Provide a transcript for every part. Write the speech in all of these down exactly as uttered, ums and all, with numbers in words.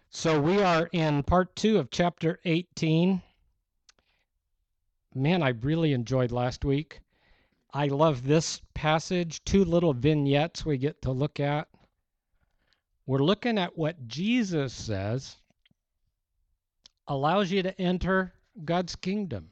So we are in part two of chapter eighteen. Man, I really enjoyed last week. I love this passage, two little vignettes we get to look at. We're looking at what Jesus says allows you to enter God's kingdom.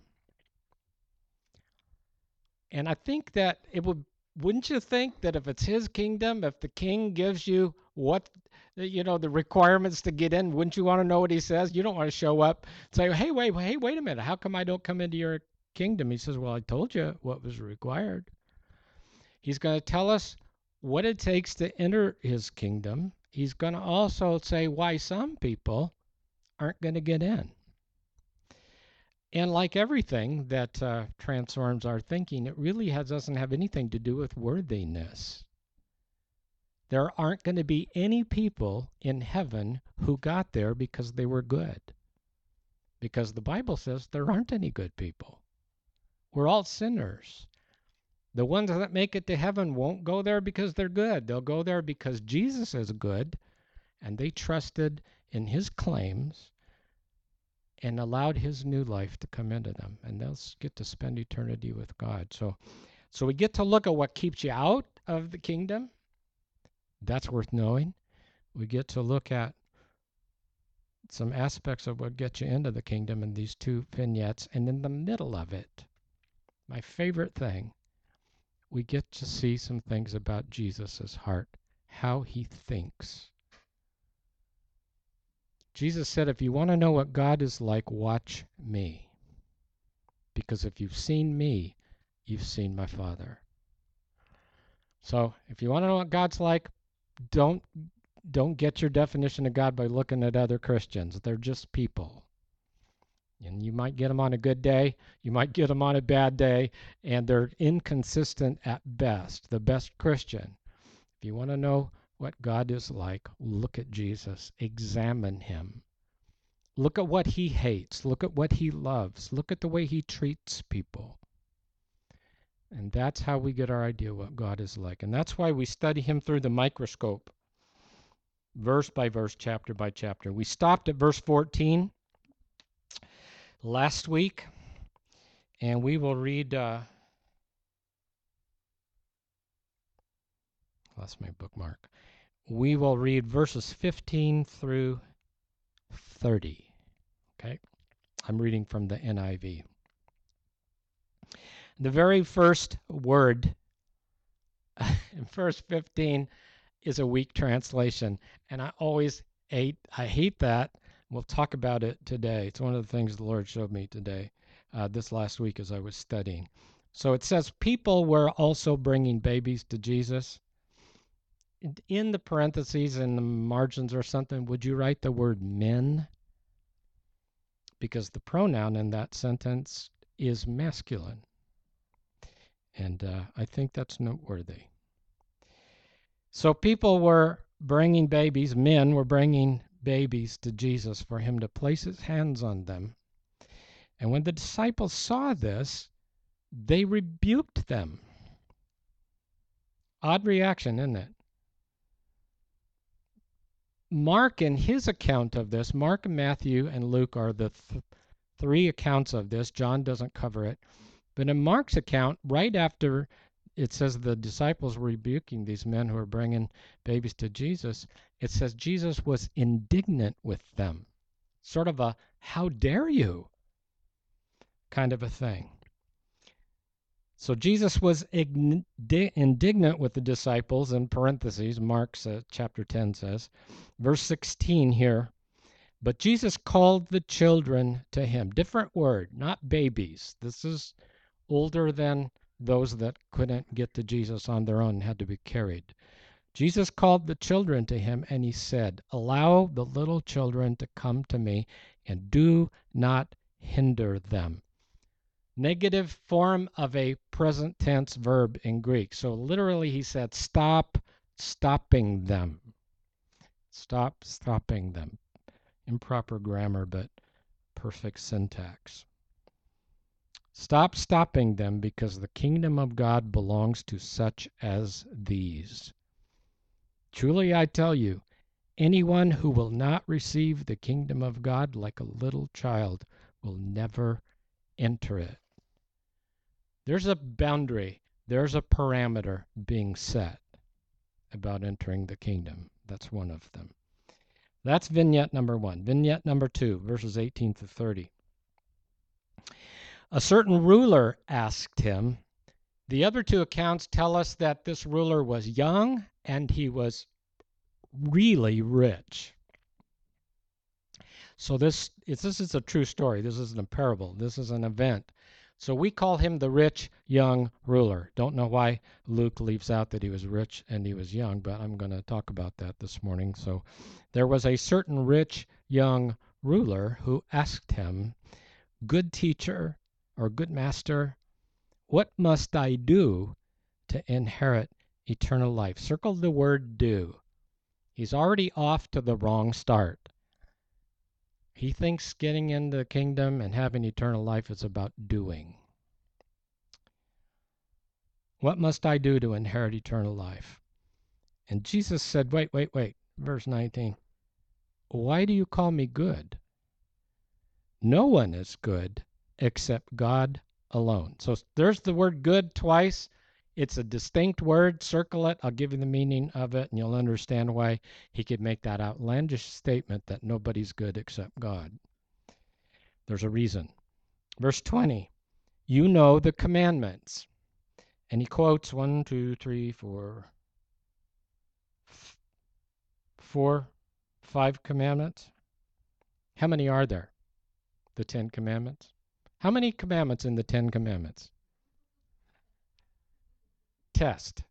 And I think that it would, wouldn't you think that if it's his kingdom, if the king gives you what, you know, the requirements to get in, wouldn't you want to know what he says? You don't want to show up and say, hey, wait, hey, wait a minute. How come I don't come into your kingdom? He says, well, I told you what was required. He's going to tell us what it takes to enter his kingdom. He's going to also say why some people aren't going to get in. And like everything that uh, transforms our thinking, it really has, doesn't have anything to do with worthiness. There aren't going to be any people in heaven who got there because they were good. Because the Bible says there aren't any good people. We're all sinners. The ones that make it to heaven won't go there because they're good. They'll go there because Jesus is good, and they trusted in his claims and allowed his new life to come into them, and they'll get to spend eternity with God. So, so we get to look at what keeps you out of the kingdom. That's worth knowing. We get to look at some aspects of what gets you into the kingdom in these two vignettes, and in the middle of it, my favorite thing, we get to see some things about Jesus' heart, how he thinks. Jesus said, if you want to know what God is like, watch me. Because if you've seen me, you've seen my Father. So if you want to know what God's like, don't don't get your definition of God by looking at other Christians. They're just people. And you might get them on a good day, you might get them on a bad day, and they're inconsistent at best. The best Christian, if you want to know what God is like, look at Jesus. Examine him. Look at what he hates. Look at what he loves. Look at the way he treats people. And that's how we get our idea of what God is like. And that's why we study him through the microscope, verse by verse, chapter by chapter. We stopped at verse fourteen last week, and we will read, uh, lost my bookmark. We will read verses fifteen through thirty. Okay? I'm reading from the N I V. The very first word in verse fifteen is a weak translation, and I always hate I hate that. We'll talk about it today. It's one of the things the Lord showed me today, uh, this last week as I was studying. So it says, people were also bringing babies to Jesus. In the parentheses, in the margins or something, would you write the word men? Because the pronoun in that sentence is masculine. And uh, I think that's noteworthy. So people were bringing babies, men were bringing babies to Jesus for him to place his hands on them. And when the disciples saw this, they rebuked them. Odd reaction, isn't it? Mark, in his account of this, Mark, Matthew, and Luke are the th- three accounts of this. John doesn't cover it. But in Mark's account, right after it says the disciples were rebuking these men who are bringing babies to Jesus, it says Jesus was indignant with them. Sort of a, how dare you kind of a thing. So Jesus was indignant with the disciples, in parentheses, Mark uh, chapter ten says. Verse sixteen here, but Jesus called the children to him. Different word, not babies. This is older than those that couldn't get to Jesus on their own and had to be carried. Jesus called the children to him, and he said, allow the little children to come to me, and do not hinder them. Negative form of a present tense verb in Greek. So literally he said, stop stopping them. Stop stopping them. Improper grammar, but perfect syntax. Stop stopping them, because the kingdom of God belongs to such as these. Truly I tell you, Anyone who will not receive the kingdom of God like a little child will never enter it. There's a boundary, there's a parameter being set about entering the kingdom. That's one of them. That's vignette number one. Vignette number two, verses eighteen to thirty. A certain ruler asked him. The other two accounts tell us that this ruler was young and he was really rich. So this, it's, this is a true story. This isn't a parable. This is an event. So we call him the rich young ruler. Don't know why Luke leaves out that he was rich and he was young, but I'm going to talk about that this morning. So there was a certain rich young ruler who asked him, "Good teacher," or "good master, what must I do to inherit eternal life?" Circle the word "do." He's already off to the wrong start. He thinks getting into the kingdom and having eternal life is about doing. What must I do to inherit eternal life? And Jesus said, wait, wait, wait. Verse nineteen. Why do you call me good? No one is good except God alone. So there's the word good twice. It's a distinct word. Circle it. I'll give you the meaning of it, and you'll understand why he could make that outlandish statement that nobody's good except God. There's a reason. Verse twenty, you know the commandments. And he quotes one, two, three, four, f- four, five commandments. How many are there? The Ten Commandments. How many commandments in the Ten Commandments? Test.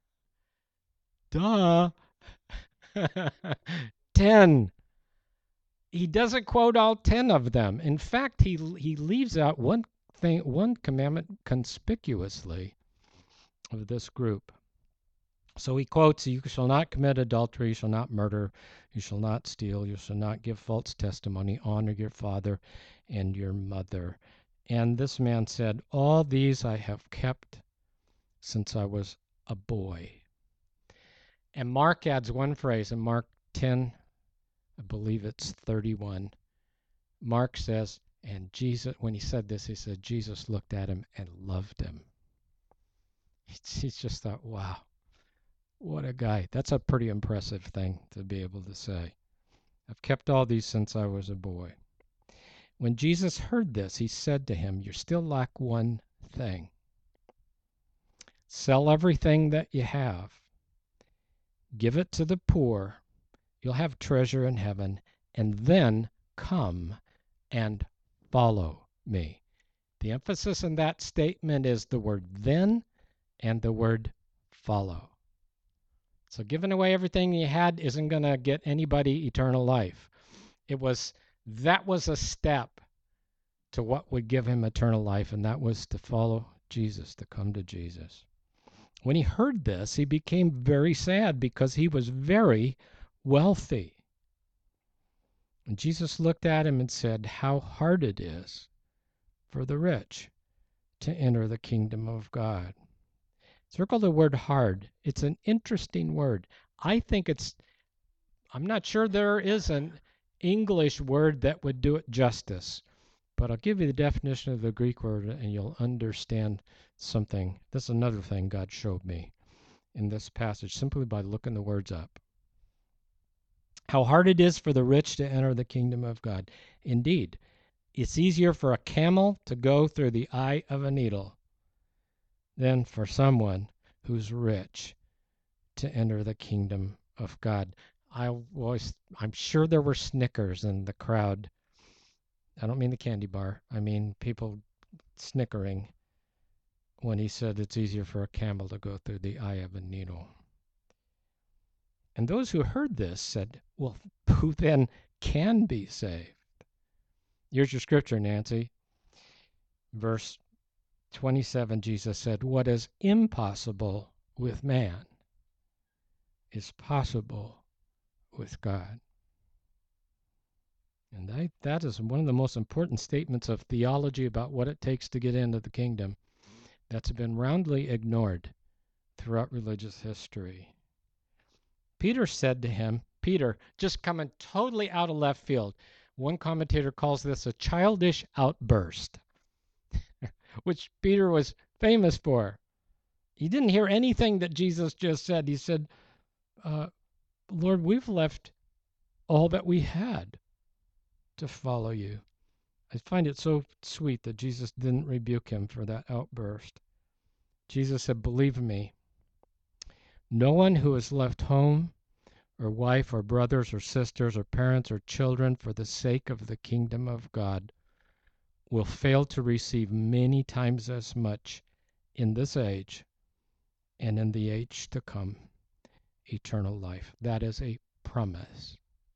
Duh. Ten. He doesn't quote all ten of them. In fact, he he leaves out one thing, one commandment conspicuously of this group. So he quotes, "You shall not commit adultery, you shall not murder, you shall not steal, you shall not give false testimony, honor your father and your mother." And this man said, "All these I have kept since I was a boy." And Mark adds one phrase in Mark ten, I believe it's thirty-one. Mark says, and Jesus, when he said this, he said, Jesus looked at him and loved him. He just thought, wow, what a guy. That's a pretty impressive thing to be able to say. I've kept all these since I was a boy. When Jesus heard this, he said to him, you still lack one thing. Sell everything that you have. Give it to the poor. You'll have treasure in heaven. And then come and follow me. The emphasis in that statement is the word then and the word follow. So giving away everything you had isn't going to get anybody eternal life. It was, that was a step to what would give him eternal life, and that was to follow Jesus, to come to Jesus. When he heard this, he became very sad because he was very wealthy. And Jesus looked at him and said, how hard it is for the rich to enter the kingdom of God. Circle the word hard. It's an interesting word. I think it's, I'm not sure there is an English word that would do it justice, but I'll give you the definition of the Greek word and you'll understand something. This is another thing God showed me in this passage simply by looking the words up. How hard it is for the rich to enter the kingdom of God. Indeed, it's easier for a camel to go through the eye of a needle than for someone who's rich to enter the kingdom of God. I was, I'm sure there were snickers in the crowd. I don't mean the candy bar. I mean people snickering when he said it's easier for a camel to go through the eye of a needle. And those who heard this said, well, who then can be saved? Here's your scripture, Nancy. Verse twenty-seven, Jesus said, what is impossible with man is possible with God. And I, that is one of the most important statements of theology about what it takes to get into the kingdom that's been roundly ignored throughout religious history. Peter said to him, Peter just coming totally out of left field. One commentator calls this a childish outburst, which Peter was famous for. He didn't hear anything that Jesus just said. He said, uh, Lord, we've left all that we had to follow you. I find it so sweet that Jesus didn't rebuke him for that outburst. Jesus said, believe me, no one who has left home or wife or brothers or sisters or parents or children for the sake of the kingdom of God will fail to receive many times as much in this age and in the age to come, eternal life. That is a promise.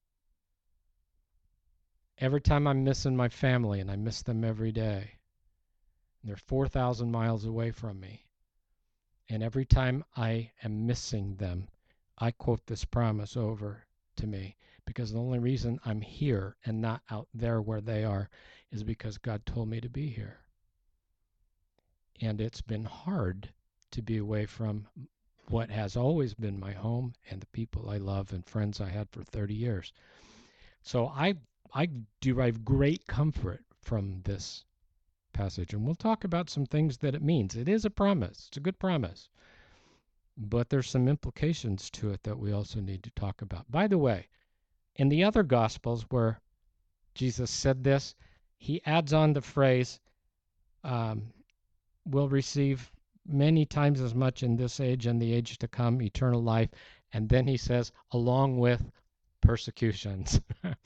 Every time I'm missing my family, and I miss them every day, and they're four thousand miles away from me, and every time I am missing them, I quote this promise over to me, because the only reason I'm here and not out there where they are is because God told me to be here. And it's been hard to be away from what has always been my home and the people I love and friends I had for thirty years. So I I derive great comfort from this passage, and we'll talk about some things that it means. It is a promise. It's a good promise. But there's some implications to it that we also need to talk about. By the way, in the other Gospels where Jesus said this, he adds on the phrase, um, will receive many times as much in this age and the age to come, eternal life. And then he says, along with persecutions.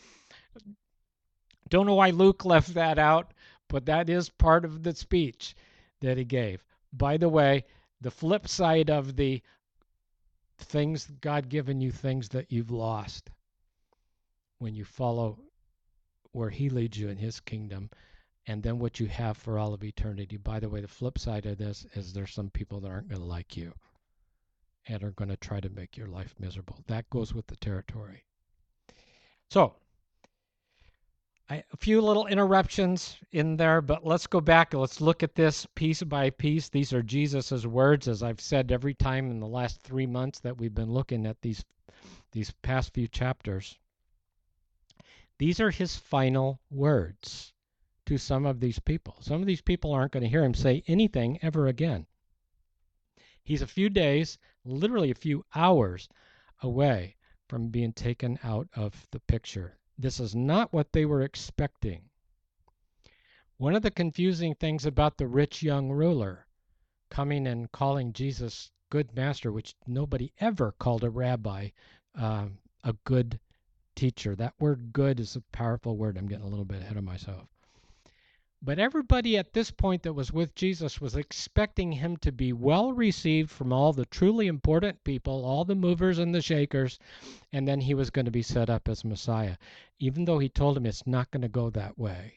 Don't know why Luke left that out, but that is part of the speech that he gave. By the way, the flip side of the things, God given you things that you've lost when you follow where he leads you in his kingdom, and then what you have for all of eternity. By the way, the flip side of this is there's some people that aren't going to like you and are going to try to make your life miserable. That goes with the territory. So, I, a few little interruptions in there, but let's go back and let's look at this piece by piece. These are Jesus's words, as I've said every time in the last three months that we've been looking at these these past few chapters. These are his final words to some of these people. Some of these people aren't going to hear him say anything ever again. He's a few days, literally a few hours away from being taken out of the picture. This is not what they were expecting. One of the confusing things about the rich young ruler coming and calling Jesus good master, which nobody ever called a rabbi uh, a good teacher. That word good is a powerful word. I'm getting a little bit ahead of myself. But everybody at this point that was with Jesus was expecting him to be well received from all the truly important people, all the movers and the shakers, and then he was going to be set up as Messiah, even though he told him it's not going to go that way.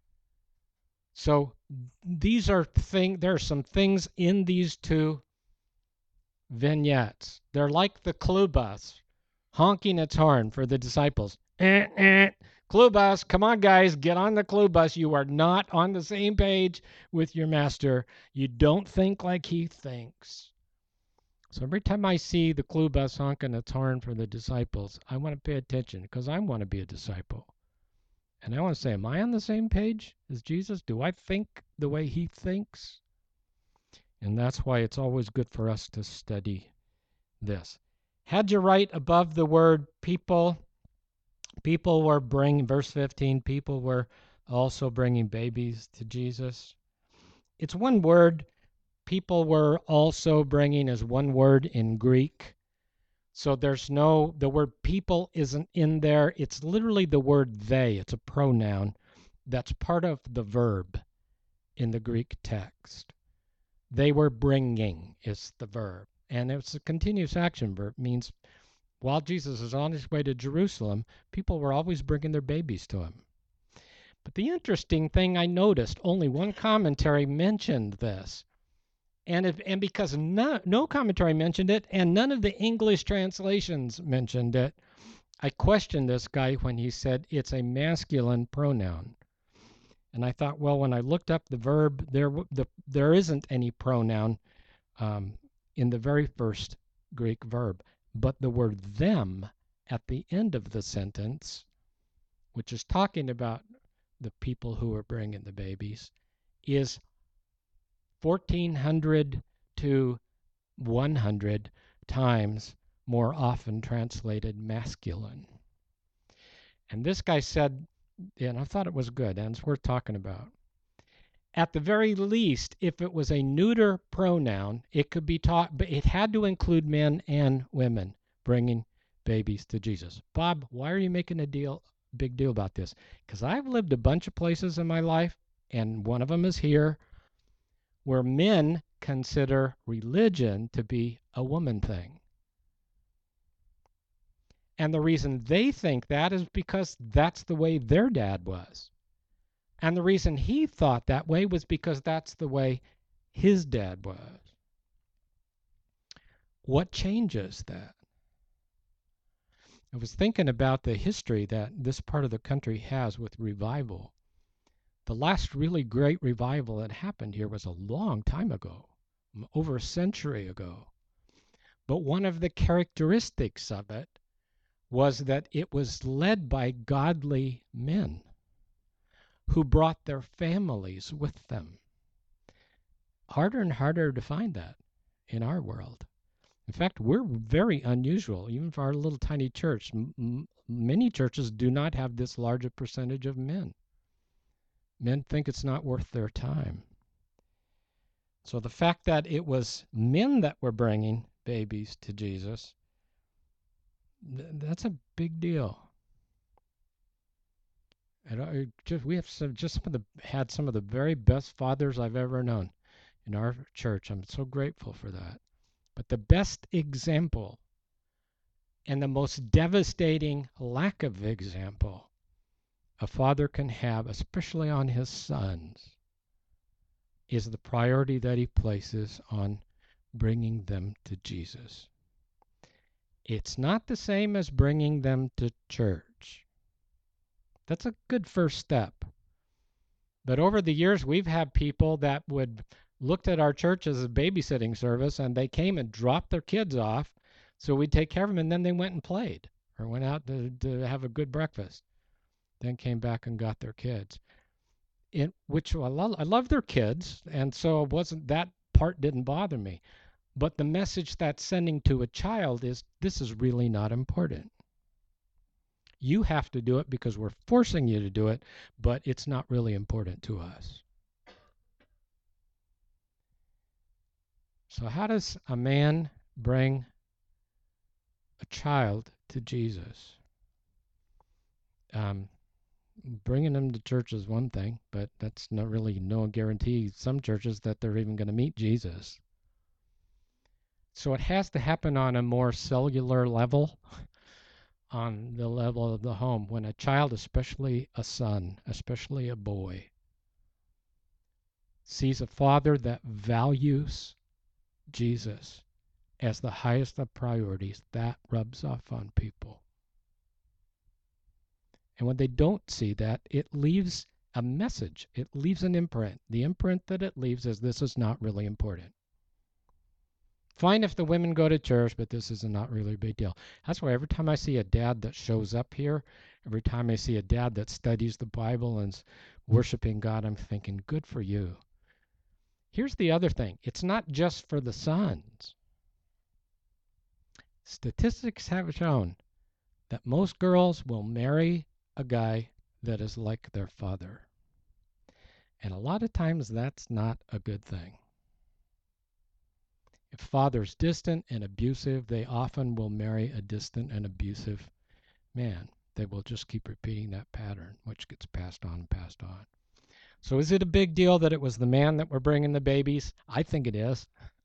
So these are thing. There are some things in these two vignettes. They're like the clue bus honking its horn for the disciples. Eh, eh. Clue bus, come on guys, get on the clue bus. You are not on the same page with your master. You don't think like he thinks. So every time I see the clue bus honking its horn for the disciples, I want to pay attention because I want to be a disciple. And I want to say, am I on the same page as Jesus? Do I think the way he thinks? And that's why it's always good for us to study this. Had you write above the word people, people were bringing, verse fifteen, people were also bringing babies to Jesus. It's one word. People were also bringing is one word in Greek. So there's no, the word people isn't in there. It's literally the word they. It's a pronoun that's part of the verb in the Greek text. They were bringing is the verb. And it's a continuous action verb. It means while Jesus is on his way to Jerusalem, people were always bringing their babies to him. But the interesting thing I noticed, only one commentary mentioned this. And if, and because no, no commentary mentioned it, and none of the English translations mentioned it, I questioned this guy when he said it's a masculine pronoun. And I thought, well, when I looked up the verb, there the, there isn't any pronoun um, in the very first Greek verb. But the word them at the end of the sentence, which is talking about the people who are bringing the babies, is fourteen hundred to one hundred times more often translated masculine. And this guy said, and I thought it was good, and it's worth talking about. At the very least, if it was a neuter pronoun, it could be taught, but it had to include men and women bringing babies to Jesus. Bob, why are you making a deal, big deal about this? Because I've lived a bunch of places in my life, and one of them is here, where men consider religion to be a woman thing. And the reason they think that is because that's the way their dad was. And the reason he thought that way was because that's the way his dad was. What changes that? I was thinking about the history that this part of the country has with revival. The last really great revival that happened here was a long time ago, over a century ago. But one of the characteristics of it was that it was led by godly men who brought their families with them. Harder and harder to find that in our world. In fact, we're very unusual, even for our little tiny church. M- many churches do not have this large a percentage of men. Men think it's not worth their time. So the fact that it was men that were bringing babies to Jesus, th- that's a big deal. And I just, we have some, just some of the, had some of the very best fathers I've ever known in our church. I'm so grateful for that. But the best example and the most devastating lack of example a father can have, especially on his sons, is the priority that he places on bringing them to Jesus. It's not the same as bringing them to church. That's a good first step. But over the years, we've had people that would looked at our church as a babysitting service, and they came and dropped their kids off so we'd take care of them, and then they went and played or went out to, to have a good breakfast, then came back and got their kids. It, which I love, I love their kids, and so it wasn't, that part didn't bother me. But the message that's sending to a child is, this is really not important. You have to do it because we're forcing you to do it, but it's not really important to us. So how does a man bring a child to Jesus? Um, bringing them to church is one thing, but that's not really no guarantee some churches that they're even going to meet Jesus. So it has to happen on a more cellular level, on the level of the home. When a child, especially a son, especially a boy, sees a father that values Jesus as the highest of priorities, that rubs off on people. And when they don't see that, it leaves a message. It leaves an imprint. The imprint that it leaves is, this is not really important. Fine if the women go to church, but this is not really a big deal. That's why every time I see a dad that shows up here, every time I see a dad that studies the Bible and is worshiping God, I'm thinking, good for you. Here's the other thing. It's not just for the sons. Statistics have shown that most girls will marry a guy that is like their father. And a lot of times that's not a good thing. If father's distant and abusive, they often will marry a distant and abusive man. They will just keep repeating that pattern, which gets passed on and passed on. So is it a big deal that it was the man that were bringing the babies? I think it is.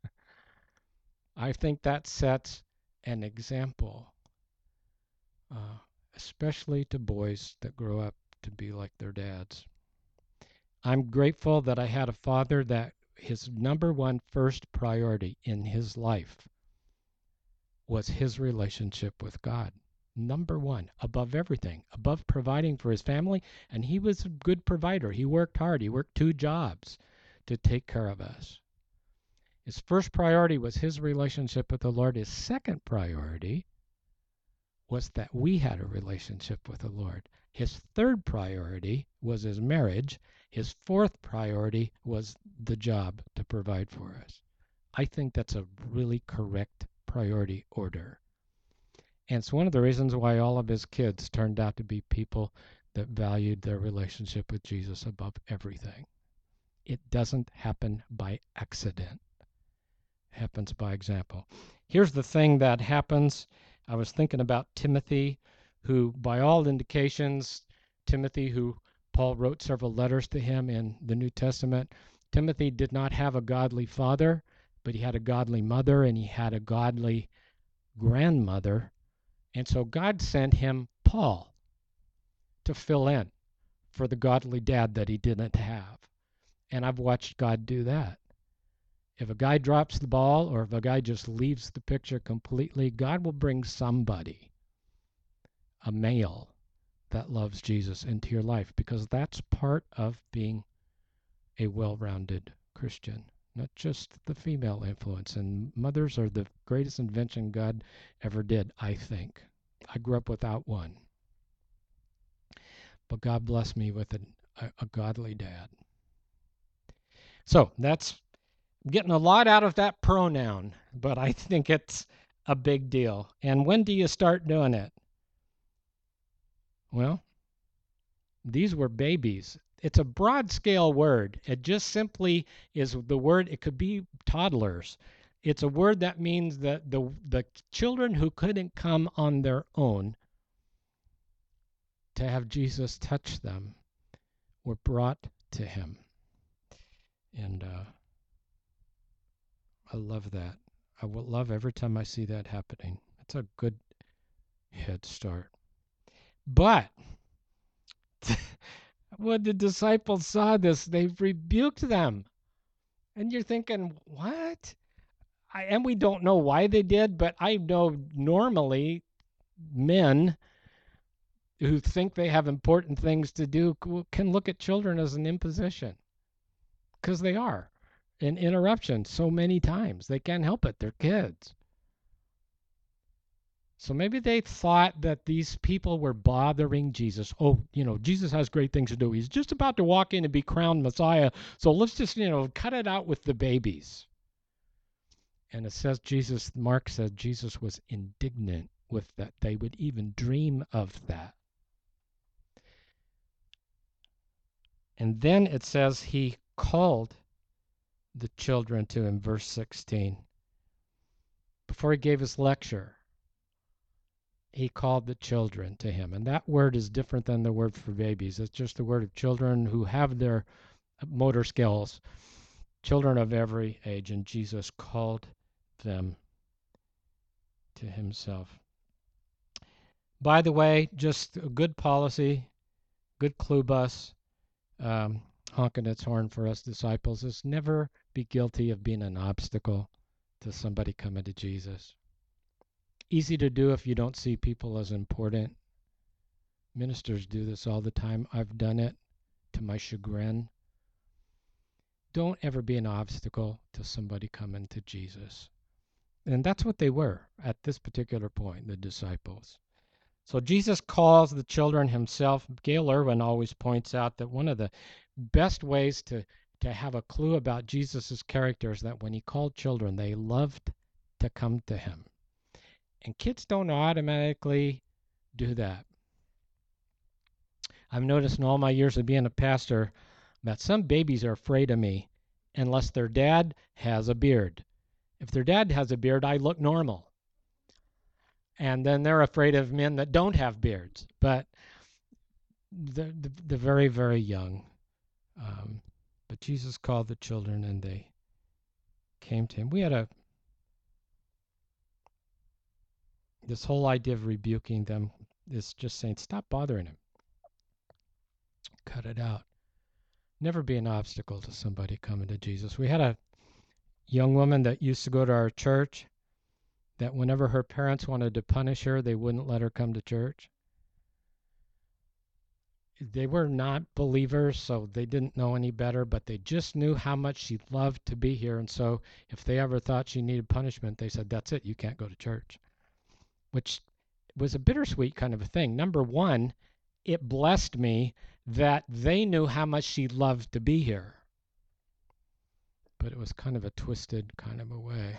I think that sets an example, uh, especially to boys that grow up to be like their dads. I'm grateful that I had a father that his number one first priority in his life was his relationship with God. Number one, above everything, above providing for his family. And he was a good provider. He worked hard. He worked two jobs to take care of us. His first priority was his relationship with the Lord. His second priority was that we had a relationship with the Lord. His third priority was his marriage. His fourth priority was the job to provide for us. I think that's a really correct priority order. And it's one of the reasons why all of his kids turned out to be people that valued their relationship with Jesus above everything. It doesn't happen by accident. It happens by example. Here's the thing that happens. I was thinking about Timothy, who, by all indications, Timothy, who Paul wrote several letters to him in the New Testament, Timothy did not have a godly father, but he had a godly mother, and he had a godly grandmother. And so God sent him Paul to fill in for the godly dad that he didn't have. And I've watched God do that. If a guy drops the ball or if a guy just leaves the picture completely, God will bring somebody, a male, that loves Jesus into your life, because that's part of being a well-rounded Christian, not just the female influence. And mothers are the greatest invention God ever did, I think. I grew up without one. But God blessed me with an, a, a godly dad. So that's getting a lot out of that pronoun, but I think it's a big deal. And when do you start doing it? Well, these were babies. It's a broad scale word. It just simply is the word. It could be toddlers. It's a word that means that the the children who couldn't come on their own to have Jesus touch them were brought to him. And uh, I love that. I will love every time I see that happening. It's a good head start. But when the disciples saw this, they rebuked them. And you're thinking, what? I, and we don't know why they did, but I know normally men who think they have important things to do can look at children as an imposition, because they are an interruption so many times. They can't help it. They're kids. So maybe they thought that these people were bothering Jesus. Oh, you know, Jesus has great things to do. He's just about to walk in and be crowned Messiah. So let's just, you know, cut it out with the babies. And it says Jesus, Mark said Jesus was indignant with that. They would even dream of that. And then it says he called the children to him, verse sixteen. Before he gave his lecture, he called the children to him. And that word is different than the word for babies. It's just the word of children who have their motor skills, children of every age. And Jesus called them to himself. By the way, just a good policy, good clue bus, um, honking its horn for us disciples, is never be guilty of being an obstacle to somebody coming to Jesus. Easy to do if you don't see people as important. Ministers do this all the time. I've done it to my chagrin. Don't ever be an obstacle to somebody coming to Jesus. And that's what they were at this particular point, the disciples. So Jesus calls the children himself. Gail Irwin always points out that one of the best ways to, to have a clue about Jesus' character is that when he called children, they loved to come to him. And kids don't automatically do that. I've noticed in all my years of being a pastor that some babies are afraid of me unless their dad has a beard. If their dad has a beard, I look normal. And then they're afraid of men that don't have beards. But the the, the very, very young. Um, but Jesus called the children and they came to him. We had a This whole idea of rebuking them is just saying, stop bothering him. Cut it out. Never be an obstacle to somebody coming to Jesus. We had a young woman that used to go to our church that whenever her parents wanted to punish her, they wouldn't let her come to church. They were not believers, so they didn't know any better, but they just knew how much she loved to be here. And so if they ever thought she needed punishment, they said, that's it, you can't go to church. Which was a bittersweet kind of a thing. Number one, it blessed me that they knew how much she loved to be here. But it was kind of a twisted kind of a way.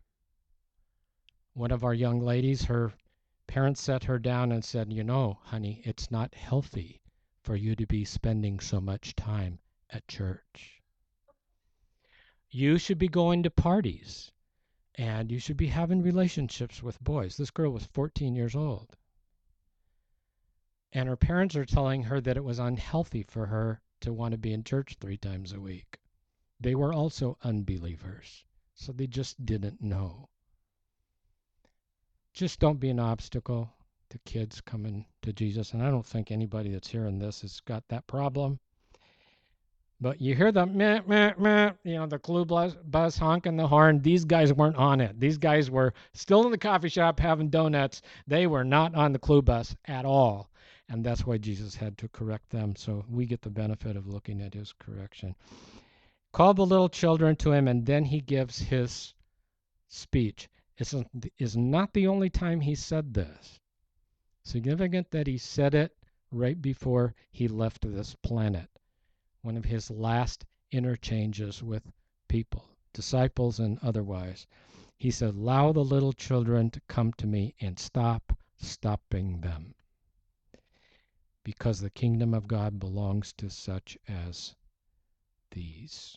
One of our young ladies, her parents set her down and said, you know, honey, it's not healthy for you to be spending so much time at church. You should be going to parties, and you should be having relationships with boys. This girl was fourteen years old. And her parents are telling her that it was unhealthy for her to want to be in church three times a week. They were also unbelievers, so they just didn't know. Just don't be an obstacle to kids coming to Jesus. And I don't think anybody that's hearing this has got that problem. But you hear the meh, meh, meh, you know, the clue buzz, buzz honking the horn. These guys weren't on it. These guys were still in the coffee shop having donuts. They were not on the clue bus at all. And that's why Jesus had to correct them. So we get the benefit of looking at his correction. Call the little children to him, and then he gives his speech. It is not the only time he said this. Significant that he said it right before he left this planet. One of his last interchanges with people, disciples and otherwise. He said, allow the little children to come to me and stop stopping them. Because the kingdom of God belongs to such as these.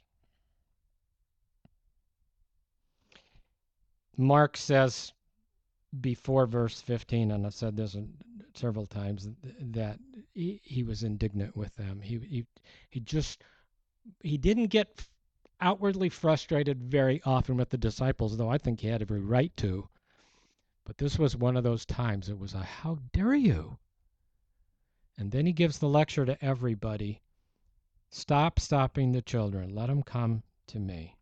Mark says before verse fifteen, and I've said this several times, that he, he was indignant with them. He, he he just he didn't get outwardly frustrated very often with the disciples, though I think he had every right to. But this was one of those times. It was a how dare you? And then he gives the lecture to everybody. Stop stopping the children. Let them come to me.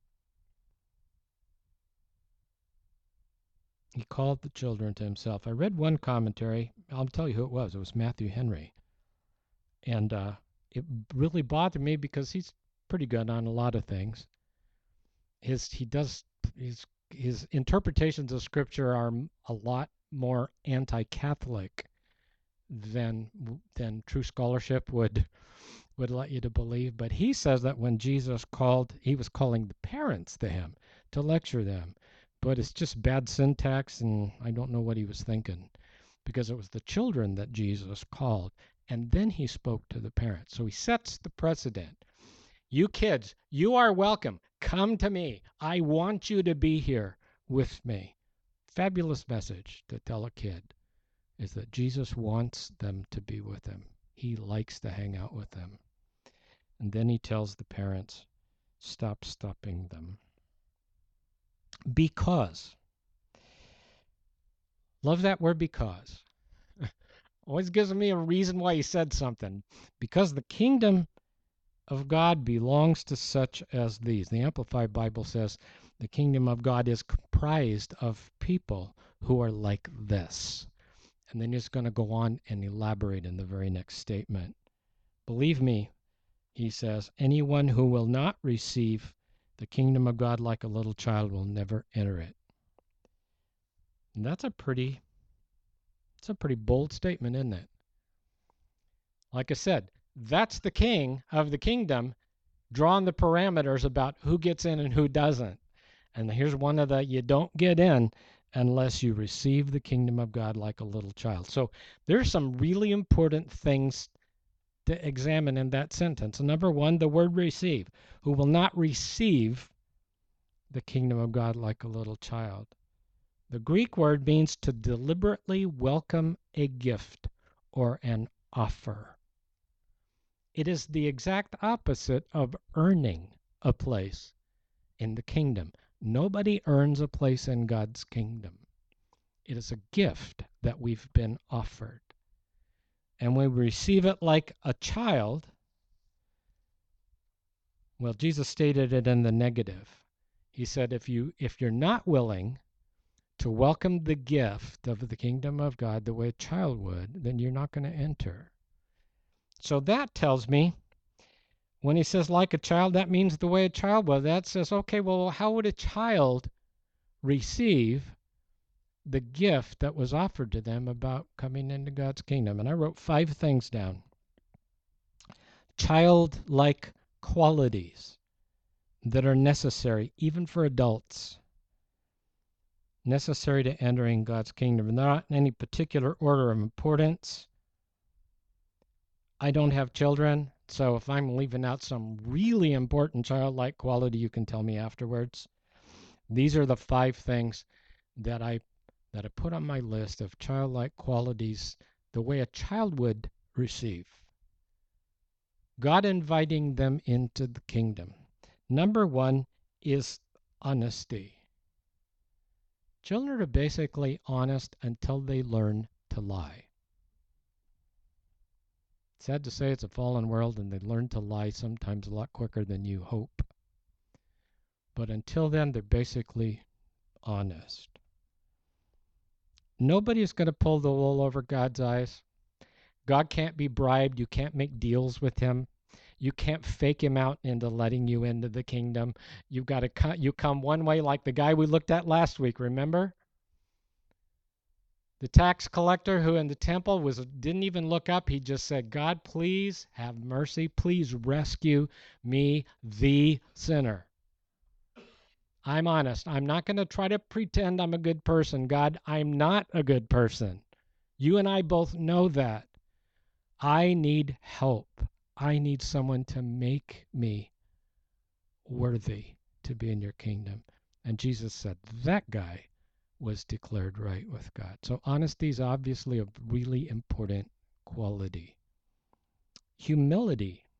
He called the children to himself. I read one commentary. I'll tell you who it was. It was Matthew Henry. And uh, it really bothered me because he's pretty good on a lot of things. His he does his his interpretations of Scripture are a lot more anti-Catholic than than true scholarship would would let you to believe. But he says that when Jesus called, he was calling the parents to him to lecture them. But it's just bad syntax, and I don't know what he was thinking, because it was the children that Jesus called, and then he spoke to the parents. So he sets the precedent. You kids, you are welcome. Come to me. I want you to be here with me. Fabulous message to tell a kid is that Jesus wants them to be with him. He likes to hang out with them. And then he tells the parents, stop stopping them. Because. Love that word because. Always gives me a reason why he said something. Because the kingdom of God belongs to such as these. The Amplified Bible says the kingdom of God is comprised of people who are like this. And then he's going to go on and elaborate in the very next statement. Believe me, he says, anyone who will not receive the kingdom of God like a little child will never enter it. And that's a pretty, it's a pretty bold statement, isn't it? Like I said, that's the king of the kingdom drawing the parameters about who gets in and who doesn't. And here's one of the, you don't get in unless you receive the kingdom of God like a little child. So there's some really important things to examine in that sentence. Number one, the word receive. Who will not receive the kingdom of God like a little child. The Greek word means to deliberately welcome a gift or an offer. It is the exact opposite of earning a place in the kingdom. Nobody earns a place in God's kingdom. It is a gift that we've been offered. And when we receive it like a child, well, Jesus stated it in the negative. He said, if you if you're not willing to welcome the gift of the kingdom of God the way a child would, then you're not going to enter. So that tells me, when he says like a child, that means the way a child would. That says, okay, well, how would a child receive the gift that was offered to them about coming into God's kingdom. And I wrote five things down. Childlike qualities that are necessary, even for adults, necessary to entering God's kingdom. And they're not in any particular order of importance. I don't have children, so if I'm leaving out some really important childlike quality, you can tell me afterwards. These are the five things that I that I put on my list of childlike qualities, the way a child would receive. God inviting them into the kingdom. Number one is honesty. Children are basically honest until they learn to lie. Sad to say, it's a fallen world, and they learn to lie sometimes a lot quicker than you hope. But until then, they're basically honest. Nobody's going to pull the wool over God's eyes. God can't be bribed. You can't make deals with him. You can't fake him out into letting you into the kingdom. You've got to come, you come one way, like the guy we looked at last week, remember? The tax collector who in the temple was didn't even look up. He just said, God, please have mercy. Please rescue me, the sinner. I'm honest. I'm not going to try to pretend I'm a good person. God, I'm not a good person. You and I both know that. I need help. I need someone to make me worthy to be in your kingdom. And Jesus said that guy was declared right with God. So honesty is obviously a really important quality. Humility.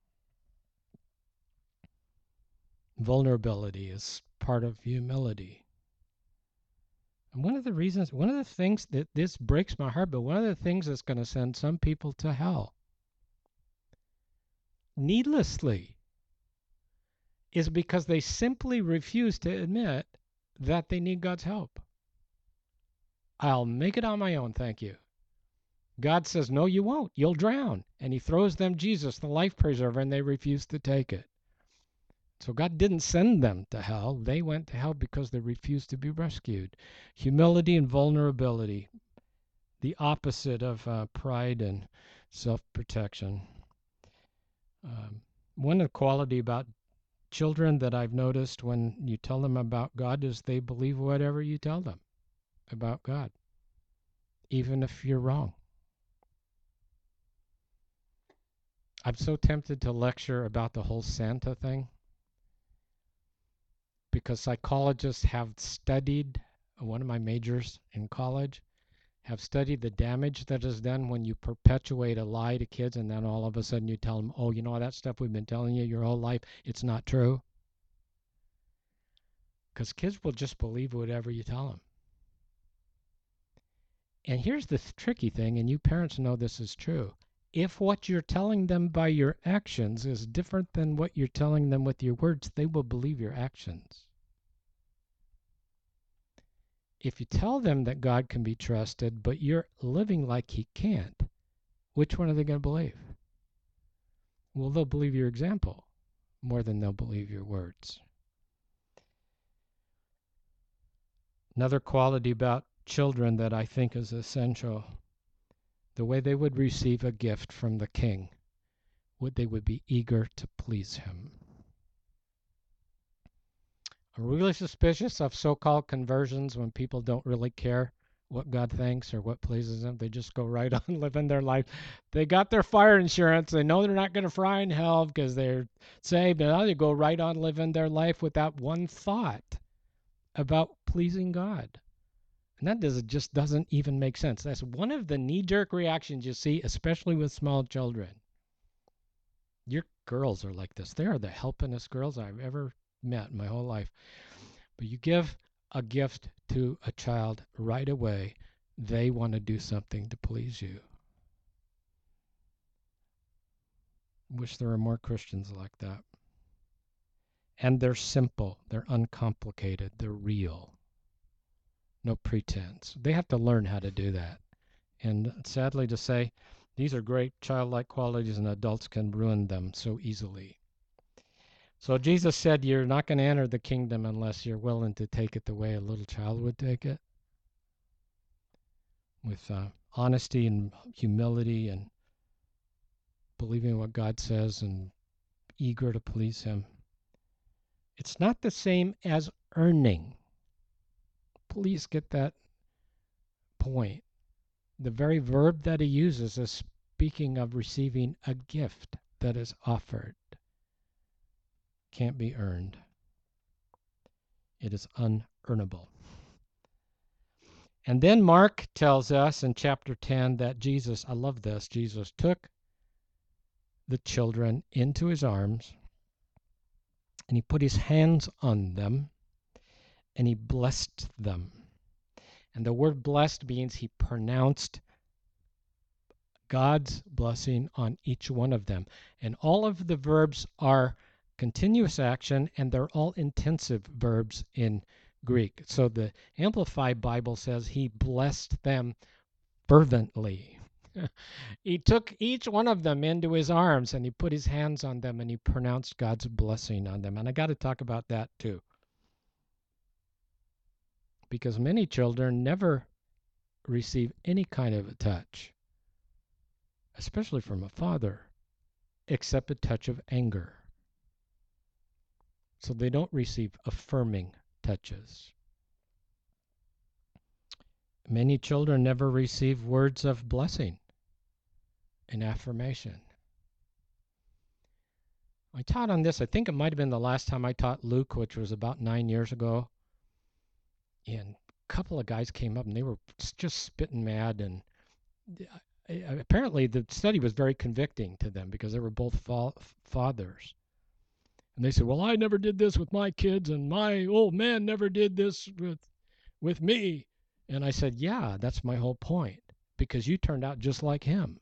Vulnerability is part of humility. And one of the reasons, one of the things that this breaks my heart, but one of the things that's going to send some people to hell needlessly is because they simply refuse to admit that they need God's help. I'll make it on my own, thank you. God says, no, you won't. You'll drown. And he throws them Jesus, the life preserver, and they refuse to take it. So God didn't send them to hell. They went to hell because they refused to be rescued. Humility and vulnerability, the opposite of uh, pride and self-protection. Um, one quality about children that I've noticed when you tell them about God is they believe whatever you tell them about God, even if you're wrong. I'm so tempted to lecture about the whole Santa thing because psychologists have studied, one of my majors in college, have studied the damage that is done when you perpetuate a lie to kids and then all of a sudden you tell them, oh, you know that stuff we've been telling you your whole life, it's not true. Because kids will just believe whatever you tell them. And here's the th- tricky thing, and you parents know this is true. If what you're telling them by your actions is different than what you're telling them with your words, they will believe your actions. If you tell them that God can be trusted, but you're living like he can't, which one are they going to believe? Well, they'll believe your example more than they'll believe your words. Another quality about children that I think is essential, the way they would receive a gift from the king, would they would be eager to please him. I'm really suspicious of so-called conversions when people don't really care what God thinks or what pleases him. They just go right on living their life. They got their fire insurance. They know they're not going to fry in hell because they're saved. And now they go right on living their life without one thought about pleasing God. And that does, just doesn't even make sense. That's one of the knee-jerk reactions you see, especially with small children. Your girls are like this. They are the helpingest girls I've ever met in my whole life. But you give a gift to a child right away, they want to do something to please you. Wish there were more Christians like that. And they're simple. They're uncomplicated. They're real. No pretense. They have to learn how to do that. And sadly to say, these are great childlike qualities and adults can ruin them so easily. So Jesus said you're not going to enter the kingdom unless you're willing to take it the way a little child would take it. with uh, honesty and humility and believing what God says and eager to please Him. It's not the same as earning. Please get that point. The very verb that he uses is speaking of receiving a gift that is offered. Can't be earned. It is unearnable. And then Mark tells us in chapter ten that Jesus, I love this, Jesus took the children into his arms and he put his hands on them and he blessed them. And the word blessed means he pronounced God's blessing on each one of them. And all of the verbs are continuous action, and they're all intensive verbs in Greek. So the Amplified Bible says he blessed them fervently. He took each one of them into his arms, and he put his hands on them, and he pronounced God's blessing on them. And I got to talk about that too. Because many children never receive any kind of a touch, especially from a father, except a touch of anger. So they don't receive affirming touches. Many children never receive words of blessing and affirmation. I taught on this, I think it might have been the last time I taught Luke, which was about nine years ago. And a couple of guys came up and they were just spitting mad, and apparently the study was very convicting to them because they were both fa- fathers. And they said, well, I never did this with my kids, and my old man never did this with with me. And I said, yeah, that's my whole point, because you turned out just like him.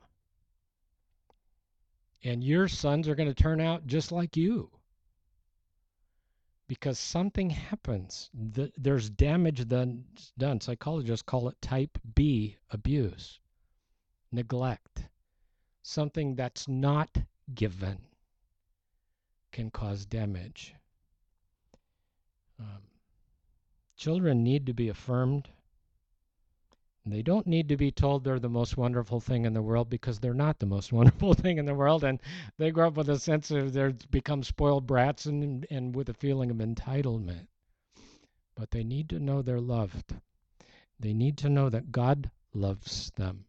And your sons are going to turn out just like you. Because something happens. There's damage done, done. Psychologists call it type B abuse. Neglect. Something that's not given can cause damage. Um, children need to be affirmed. They don't need to be told they're the most wonderful thing in the world, because they're not the most wonderful thing in the world, and they grow up with a sense of they're become spoiled brats and, and with a feeling of entitlement. But they need to know they're loved. They need to know that God loves them.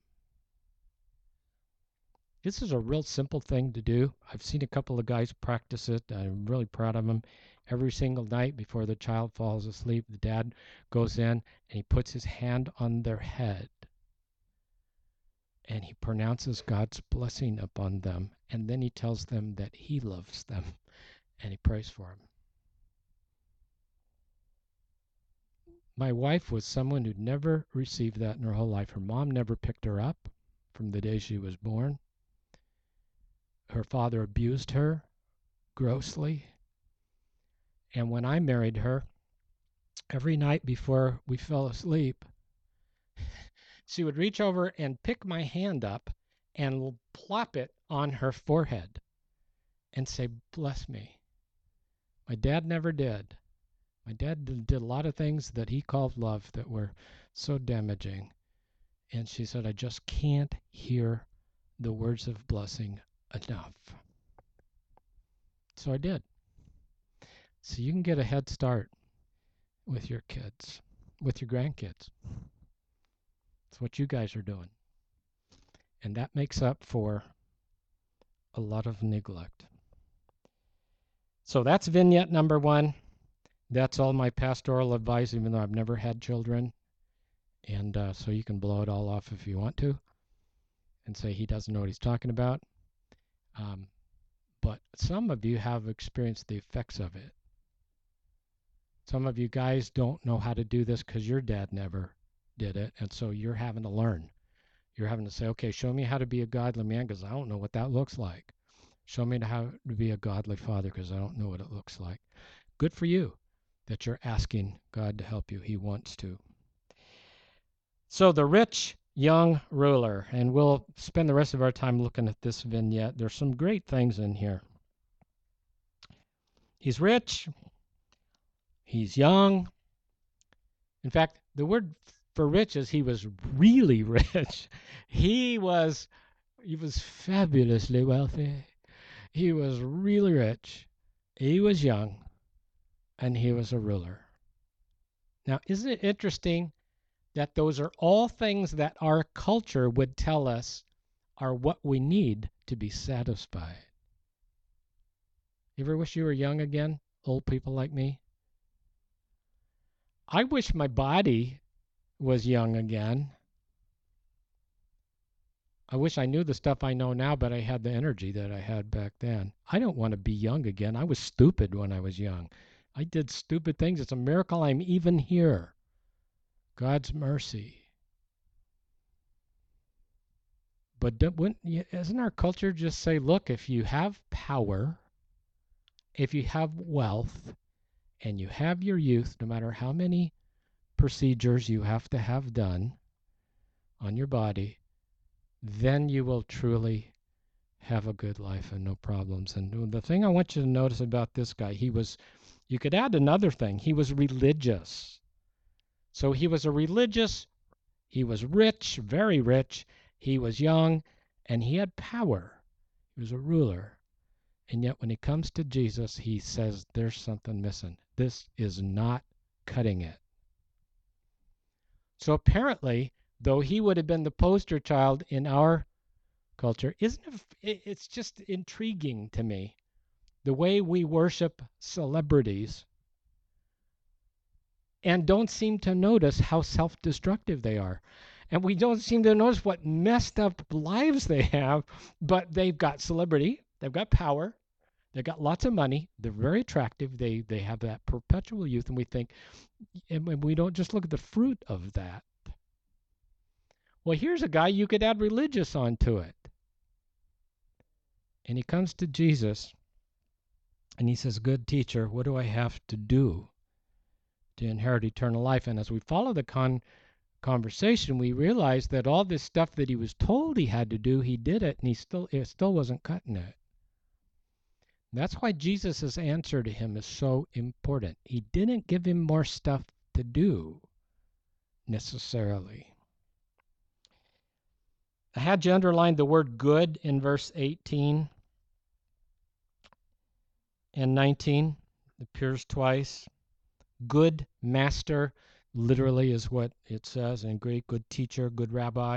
This is a real simple thing to do. I've seen a couple of guys practice it. I'm really proud of them. Every single night before the child falls asleep, the dad goes in and he puts his hand on their head and he pronounces God's blessing upon them, and then he tells them that he loves them and he prays for them. My wife was someone who'd never received that in her whole life. Her mom never picked her up from the day she was born. Her father abused her grossly. And when I married her, every night before we fell asleep, she would reach over and pick my hand up and plop it on her forehead and say, bless me. My dad never did. My dad did a lot of things that he called love that were so damaging. And she said, I just can't hear the words of blessing enough. So I did. So you can get a head start with your kids, with your grandkids. It's what you guys are doing. And that makes up for a lot of neglect. So that's vignette number one. That's all my pastoral advice, even though I've never had children. And uh, so you can blow it all off if you want to and say he doesn't know what he's talking about. Um, but some of you have experienced the effects of it. Some of you guys don't know how to do this because your dad never did it, and so you're having to learn. You're having to say, okay, show me how to be a godly man because I don't know what that looks like. Show me how to be a godly father because I don't know what it looks like. Good for you that you're asking God to help you. He wants to. So the rich young ruler, and we'll spend the rest of our time looking at this vignette. There's some great things in here. He's rich. He's young. In fact, the word for riches, he was really rich. He was he was fabulously wealthy. He was really rich. He was young, and he was a ruler. Now, isn't it interesting that those are all things that our culture would tell us are what we need to be satisfied? You ever wish you were young again, old people like me? I wish my body was young again. I wish I knew the stuff I know now, but I had the energy that I had back then. I don't want to be young again. I was stupid when I was young. I did stupid things. It's a miracle I'm even here. God's mercy. But wouldn't, isn't our culture just say, look, if you have power, if you have wealth, and you have your youth, no matter how many procedures you have to have done on your body, then you will truly have a good life and no problems. And the thing I want you to notice about this guy, he was, you could add another thing, he was religious. So he was a religious, he was rich, very rich, he was young, and he had power. He was a ruler. And yet when he comes to Jesus, he says, there's something missing. This is not cutting it. So apparently, though he would have been the poster child in our culture, isn't it, it's just intriguing to me, the way we worship celebrities and don't seem to notice how self-destructive they are. And we don't seem to notice what messed up lives they have, but they've got celebrity, they've got power, they've got lots of money, they're very attractive, they they have that perpetual youth, and we think, and we don't just look at the fruit of that. Well, here's a guy you could add religious onto it. And he comes to Jesus, and he says, good teacher, what do I have to do to inherit eternal life? And as we follow the con conversation, we realize that all this stuff that he was told he had to do, he did it, and he still it still wasn't cutting it. And that's why Jesus' answer to him is so important. He didn't give him more stuff to do, necessarily. I had you underline the word good in verse eighteen and nineteen. It appears twice. Good master literally is what it says in Greek. Good teacher, good rabbi.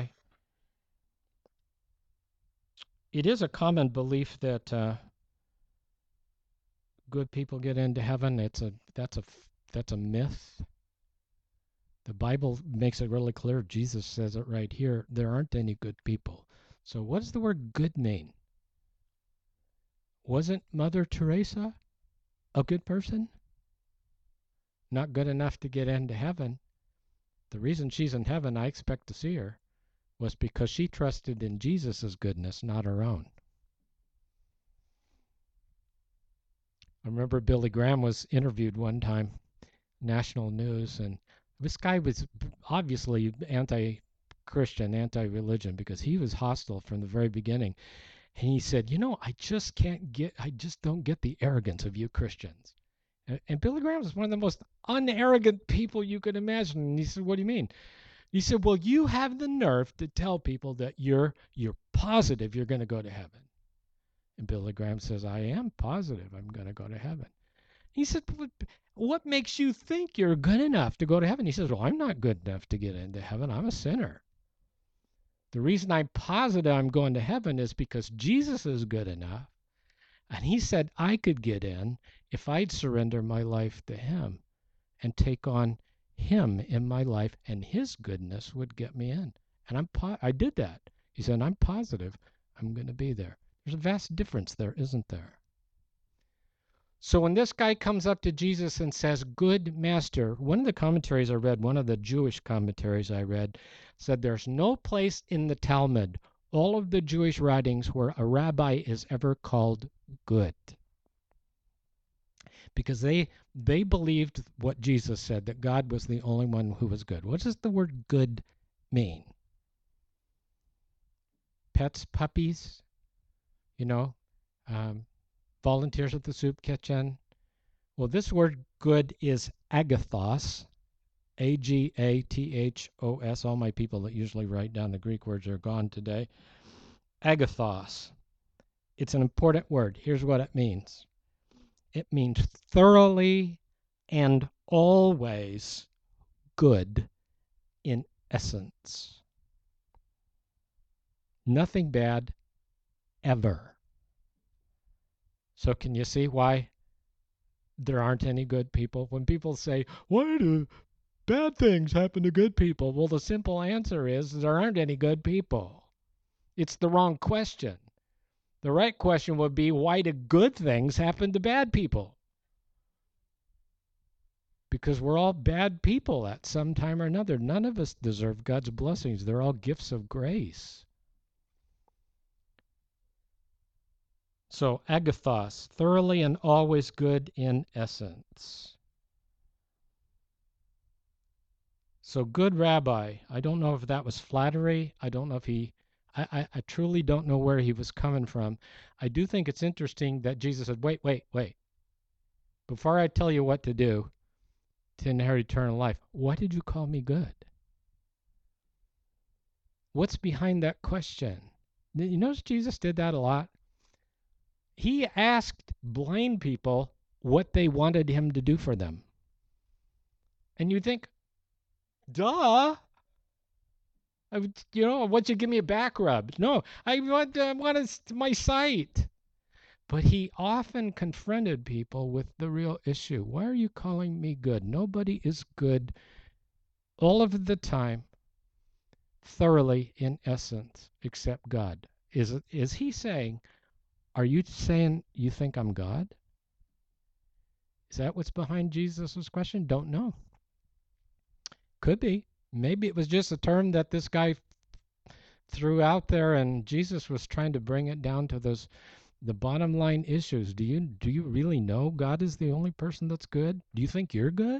It is a common belief that uh, good people get into heaven. It's a that's a that's a myth. The Bible makes it really clear. Jesus says it right here. There aren't any good people. So what does the word good mean? Wasn't Mother Teresa a good person? Not good enough to get into heaven. The reason she's in heaven, I expect to see her, was because she trusted in Jesus' goodness, not her own. I remember Billy Graham was interviewed one time, national news, and this guy was obviously anti-Christian, anti-religion, because he was hostile from the very beginning. And he said, you know, I just can't get, I just don't get the arrogance of you Christians. And, and Billy Graham was one of the most unarrogant people you could imagine. And he said, what do you mean? He said, well, you have the nerve to tell people that you're you're positive you're going to go to heaven. And Billy Graham says, I am positive I'm going to go to heaven. He said, what makes you think you're good enough to go to heaven? He says, well, I'm not good enough to get into heaven. I'm a sinner. The reason I'm positive I'm going to heaven is because Jesus is good enough. And he said I could get in if I'd surrender my life to him and take on him in my life, and his goodness would get me in. And I'm po- I did that. He said, I'm positive I'm going to be there. There's a vast difference there, isn't there? So when this guy comes up to Jesus and says, good master, one of the commentaries I read, one of the Jewish commentaries I read, said there's no place in the Talmud, all of the Jewish writings, where a rabbi is ever called good. Because they they believed what Jesus said, that God was the only one who was good. What does the word good mean? Pets, puppies, you know, um, volunteers at the soup kitchen. Well, this word good is agathos, A G A T H O S. All my people that usually write down the Greek words are gone today. Agathos. It's an important word. Here's what it means. It means thoroughly and always good in essence. Nothing bad ever. So can you see why there aren't any good people? When people say, why do bad things happen to good people? Well, the simple answer is there aren't any good people. It's the wrong question. The right question would be, why do good things happen to bad people? Because we're all bad people at some time or another. None of us deserve God's blessings. They're all gifts of grace. So, agathos, thoroughly and always good in essence. So, good rabbi, I don't know if that was flattery. I don't know if he, I, I, I truly don't know where he was coming from. I do think it's interesting that Jesus said, wait, wait, wait. Before I tell you what to do to inherit eternal life, why did you call me good? What's behind that question? You notice Jesus did that a lot? He asked blind people what they wanted him to do for them. And you think, duh. I would, you know, I want you to give me a back rub. No, I want, I want a, my sight. But he often confronted people with the real issue. Why are you calling me good? Nobody is good all of the time, thoroughly in essence, except God. Is, is he saying, are you saying you think I'm God? Is that what's behind Jesus' question? Don't know. Could be. Maybe it was just a term that this guy threw out there, and Jesus was trying to bring it down to those the bottom line issues. Do you do you really know God is the only person that's good? Do you think you're good?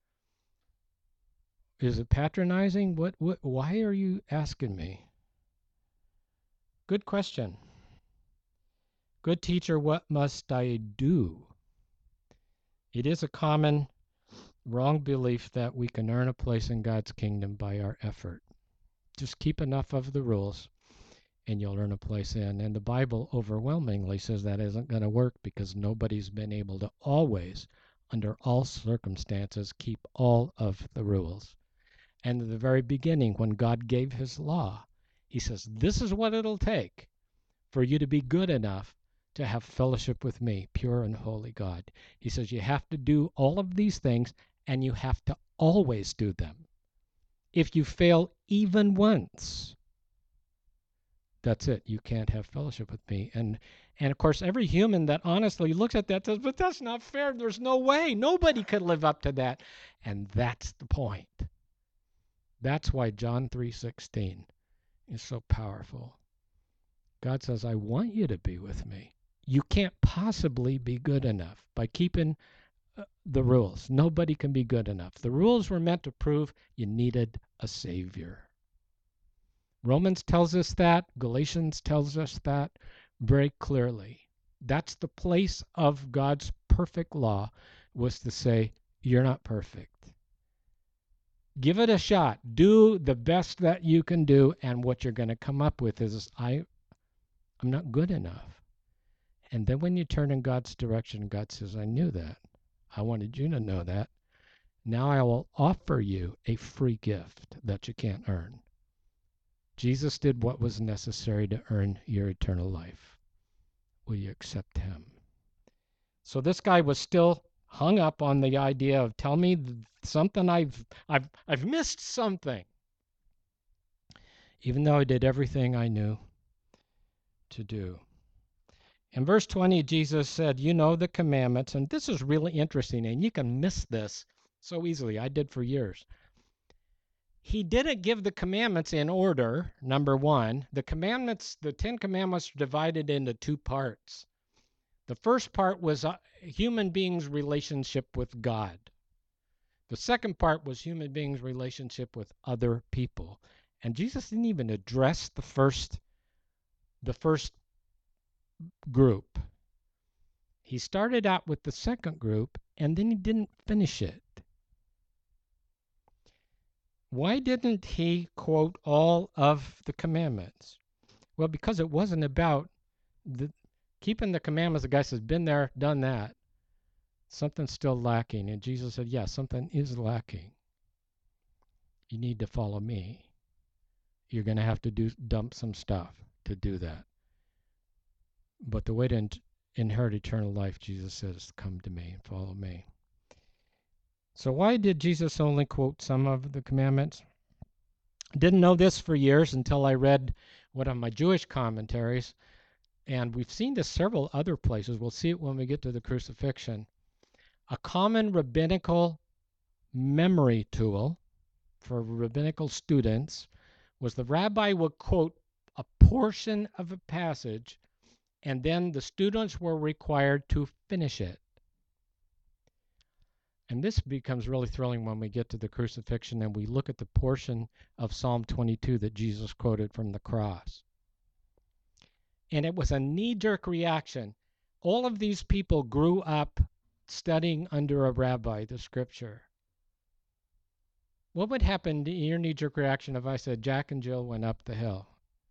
Is it patronizing? What what why are you asking me? Good question. Good teacher, what must I do? It is a common wrong belief that we can earn a place in God's kingdom by our effort. Just keep enough of the rules and you'll earn a place in. And the Bible overwhelmingly says that isn't going to work because nobody's been able to always, under all circumstances, keep all of the rules. And at the very beginning, when God gave his law, he says, this is what it'll take for you to be good enough to have fellowship with me, pure and holy God. He says you have to do all of these things and you have to always do them. If you fail even once, that's it. You can't have fellowship with me. And and of course, every human that honestly looks at that says, but that's not fair. There's no way. Nobody could live up to that. And that's the point. That's why John three sixteen is so powerful. God says, I want you to be with me. You can't possibly be good enough by keeping uh, the rules. Nobody can be good enough. The rules were meant to prove you needed a Savior. Romans tells us that. Galatians tells us that very clearly. That's the place of God's perfect law, was to say, you're not perfect. Give it a shot. Do the best that you can do, and what you're going to come up with is, I, I'm not good enough. And then when you turn in God's direction, God says, I knew that. I wanted you to know that. Now I will offer you a free gift that you can't earn. Jesus did what was necessary to earn your eternal life. Will you accept him? So this guy was still hung up on the idea of, tell me something I've I've I've missed something. Even though I did everything I knew to do. In verse twenty, Jesus said, you know the commandments, and this is really interesting, and you can miss this so easily. I did for years. He didn't give the commandments in order, number one. The commandments, the Ten Commandments, are divided into two parts. The first part was a human beings' relationship with God. The second part was human beings' relationship with other people. And Jesus didn't even address the first, the first group. He started out with the second group, and then he didn't finish it. Why didn't he quote all of the commandments? Well, because it wasn't about the keeping the commandments. The guy says, been there, done that. Something's still lacking. And Jesus said, yeah, something is lacking. You need to follow me. You're going to have to do dump some stuff to do that. But the way to in- inherit eternal life, Jesus says, come to me and follow me. So why did Jesus only quote some of the commandments? I didn't know this for years until I read one of my Jewish commentaries. And we've seen this several other places. We'll see it when we get to the crucifixion. A common rabbinical memory tool for rabbinical students was the rabbi would quote a portion of a passage, and then the students were required to finish it. And this becomes really thrilling when we get to the crucifixion and we look at the portion of Psalm twenty-two that Jesus quoted from the cross. And it was a knee-jerk reaction. All of these people grew up studying under a rabbi, the scripture. What would happen to your knee-jerk reaction if I said Jack and Jill went up the hill?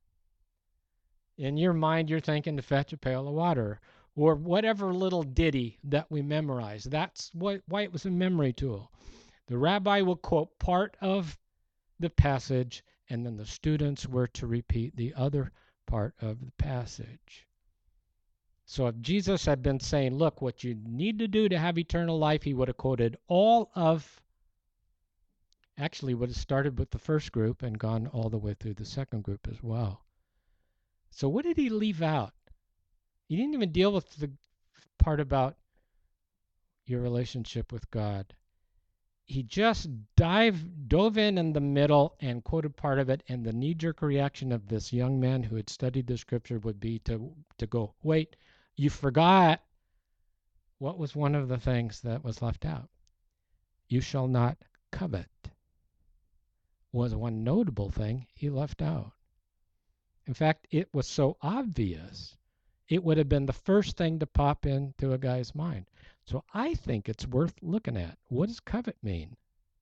In your mind, you're thinking to fetch a pail of water or whatever little ditty that we memorize. That's what, why it was a memory tool. The rabbi will quote part of the passage, and then the students were to repeat the other part of the passage. So if Jesus had been saying, look, what you need to do to have eternal life, he would have quoted all of, actually would have started with the first group and gone all the way through the second group as well. So what did he leave out? He didn't even deal with the part about your relationship with God. He just dive, dove in in the middle and quoted part of it, and the knee-jerk reaction of this young man who had studied the scripture would be to, to go, wait, you forgot what was one of the things that was left out. You shall not covet was one notable thing he left out. In fact, it was so obvious, it would have been the first thing to pop into a guy's mind. So I think it's worth looking at. What does covet mean?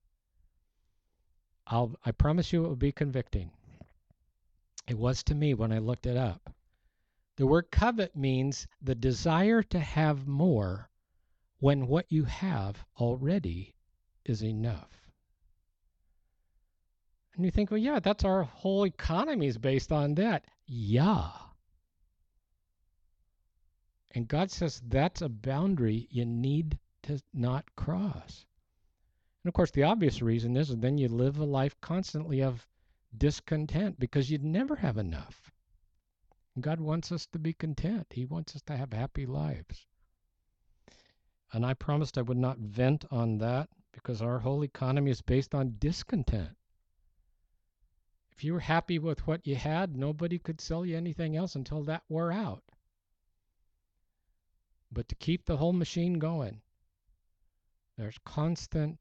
I'll, I promise you it will be convicting. It was to me when I looked it up. The word covet means the desire to have more when what you have already is enough. And you think, well, yeah, that's our whole economy is based on that. Yeah. And God says that's a boundary you need to not cross. And of course, the obvious reason is that then you live a life constantly of discontent because you'd never have enough. God wants us to be content. He wants us to have happy lives. And I promised I would not vent on that because our whole economy is based on discontent. If you were happy with what you had, nobody could sell you anything else until that wore out. But to keep the whole machine going, there's constant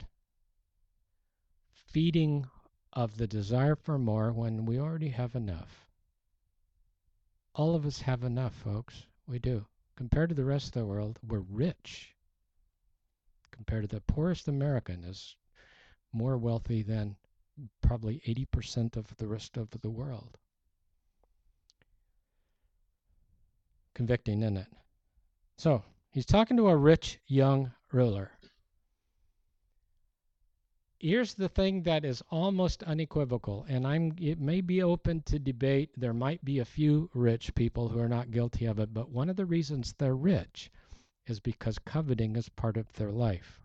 feeding of the desire for more when we already have enough. All of us have enough, folks. We do. Compared to the rest of the world, we're rich. Compared to the poorest American is more wealthy than probably eighty percent of the rest of the world. Convicting, isn't it? So, he's talking to a rich young ruler. Here's the thing that is almost unequivocal, and I'm it may be open to debate. There might be a few rich people who are not guilty of it, but one of the reasons they're rich is because coveting is part of their life.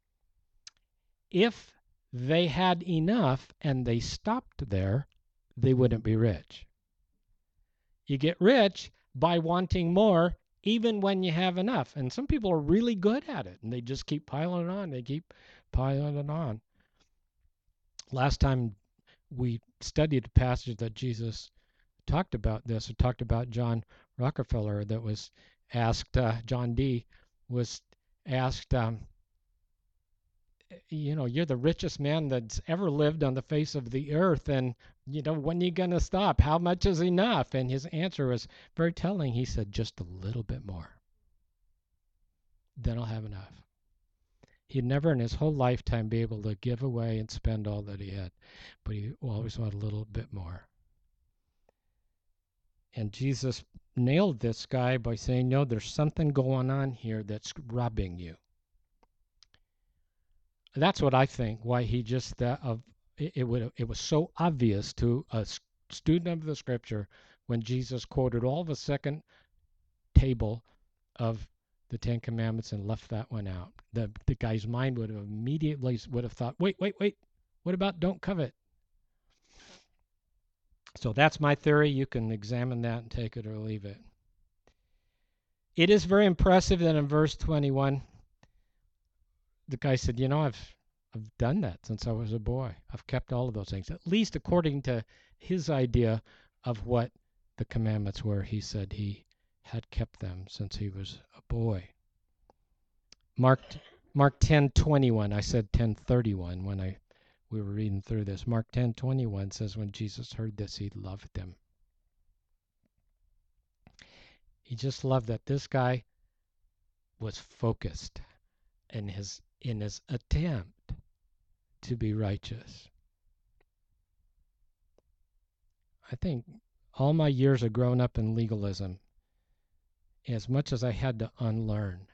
If they had enough and they stopped there, they wouldn't be rich. You get rich by wanting more even when you have enough. And some people are really good at it, and they just keep piling it on. They keep piling it on. Last time we studied a passage that Jesus talked about this, or talked about John Rockefeller that was asked, uh, John D. was asked, um, you know, you're the richest man that's ever lived on the face of the earth, and, you know, when are you going to stop? How much is enough? And his answer was very telling. He said, just a little bit more. Then I'll have enough. He'd never in his whole lifetime be able to give away and spend all that he had, but he always wanted a little bit more. And Jesus nailed this guy by saying, no, there's something going on here that's robbing you. That's what I think, why he just, that of it, it, would, it was so obvious to a student of the scripture when Jesus quoted all the second table of the Ten Commandments and left that one out. The, the guy's mind would have immediately would have thought, wait, wait, wait, what about don't covet? So that's my theory. You can examine that and take it or leave it. It is very impressive that in verse twenty-one, the guy said, you know, I've I've done that since I was a boy. I've kept all of those things, at least according to his idea of what the commandments were. He said he had kept them since he was a boy. Mark Mark ten twenty-one. I said ten thirty-one when I we were reading through this. Mark ten twenty-one says when Jesus heard this, he loved him. He just loved that this guy was focused in his in his attempt to be righteous. I think all my years of growing up in legalism, as much as I had to unlearn,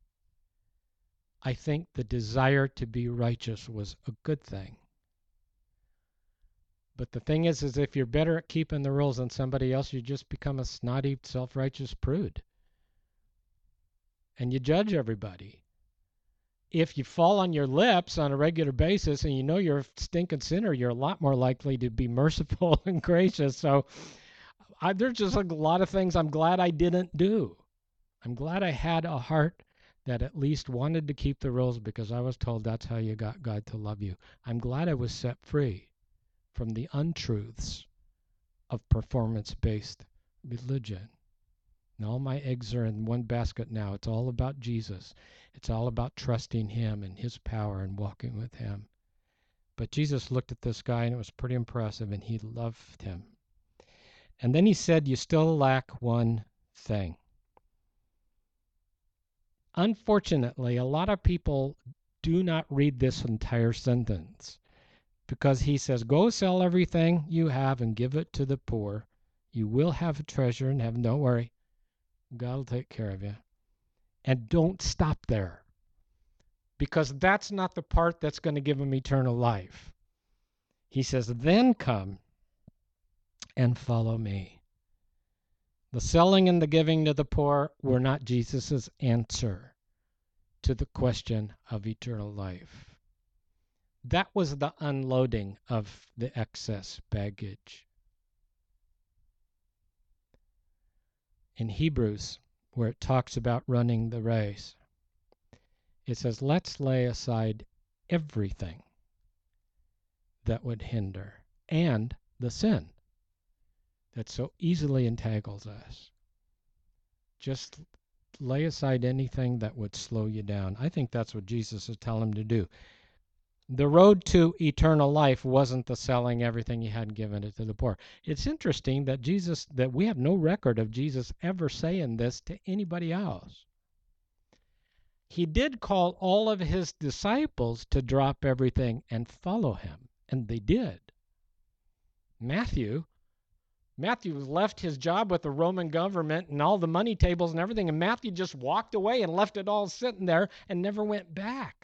I think the desire to be righteous was a good thing. But the thing is, is if you're better at keeping the rules than somebody else, you just become a snotty, self-righteous prude. And you judge everybody. If you fall on your lips on a regular basis and you know you're a stinking sinner, you're a lot more likely to be merciful and gracious. So I, there's just a lot of things I'm glad I didn't do. I'm glad I had a heart that at least wanted to keep the rules because I was told that's how you got God to love you. I'm glad I was set free from the untruths of performance-based religion. And all my eggs are in one basket now. It's all about Jesus. It's all about trusting him and his power and walking with him. But Jesus looked at this guy and it was pretty impressive and he loved him. And then he said, you still lack one thing. Unfortunately, a lot of people do not read this entire sentence because he says, go sell everything you have and give it to the poor. You will have a treasure and have no worry. God will take care of you. And don't stop there because that's not the part that's going to give him eternal life. He says, then come and follow me. The selling and the giving to the poor were not Jesus's answer to the question of eternal life. That was the unloading of the excess baggage. In Hebrews, where it talks about running the race, it says, let's lay aside everything that would hinder and the sin that so easily entangles us. Just lay aside anything that would slow you down. I think that's what Jesus is telling him to do. The road to eternal life wasn't the selling everything he had and giving it to the poor. It's interesting that Jesus, that we have no record of Jesus ever saying this to anybody else. He did call all of his disciples to drop everything and follow him, and they did. Matthew, Matthew left his job with the Roman government and all the money tables and everything, and Matthew just walked away and left it all sitting there and never went back.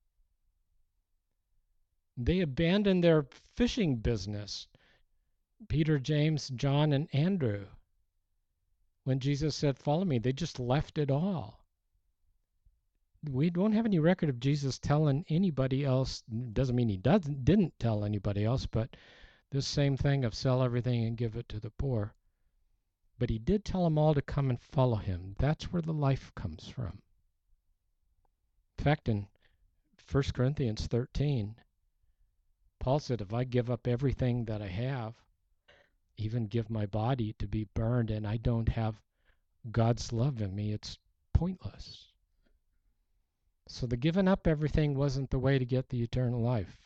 They abandoned their fishing business, Peter, James, John, and Andrew. When Jesus said, follow me, they just left it all. We don't have any record of Jesus telling anybody else. Doesn't mean he doesn't didn't tell anybody else, but this same thing of sell everything and give it to the poor. But he did tell them all to come and follow him. That's where the life comes from. In fact, in First Corinthians thirteen, Paul said, if I give up everything that I have, even give my body to be burned, and I don't have God's love in me, it's pointless. So the giving up everything wasn't the way to get the eternal life.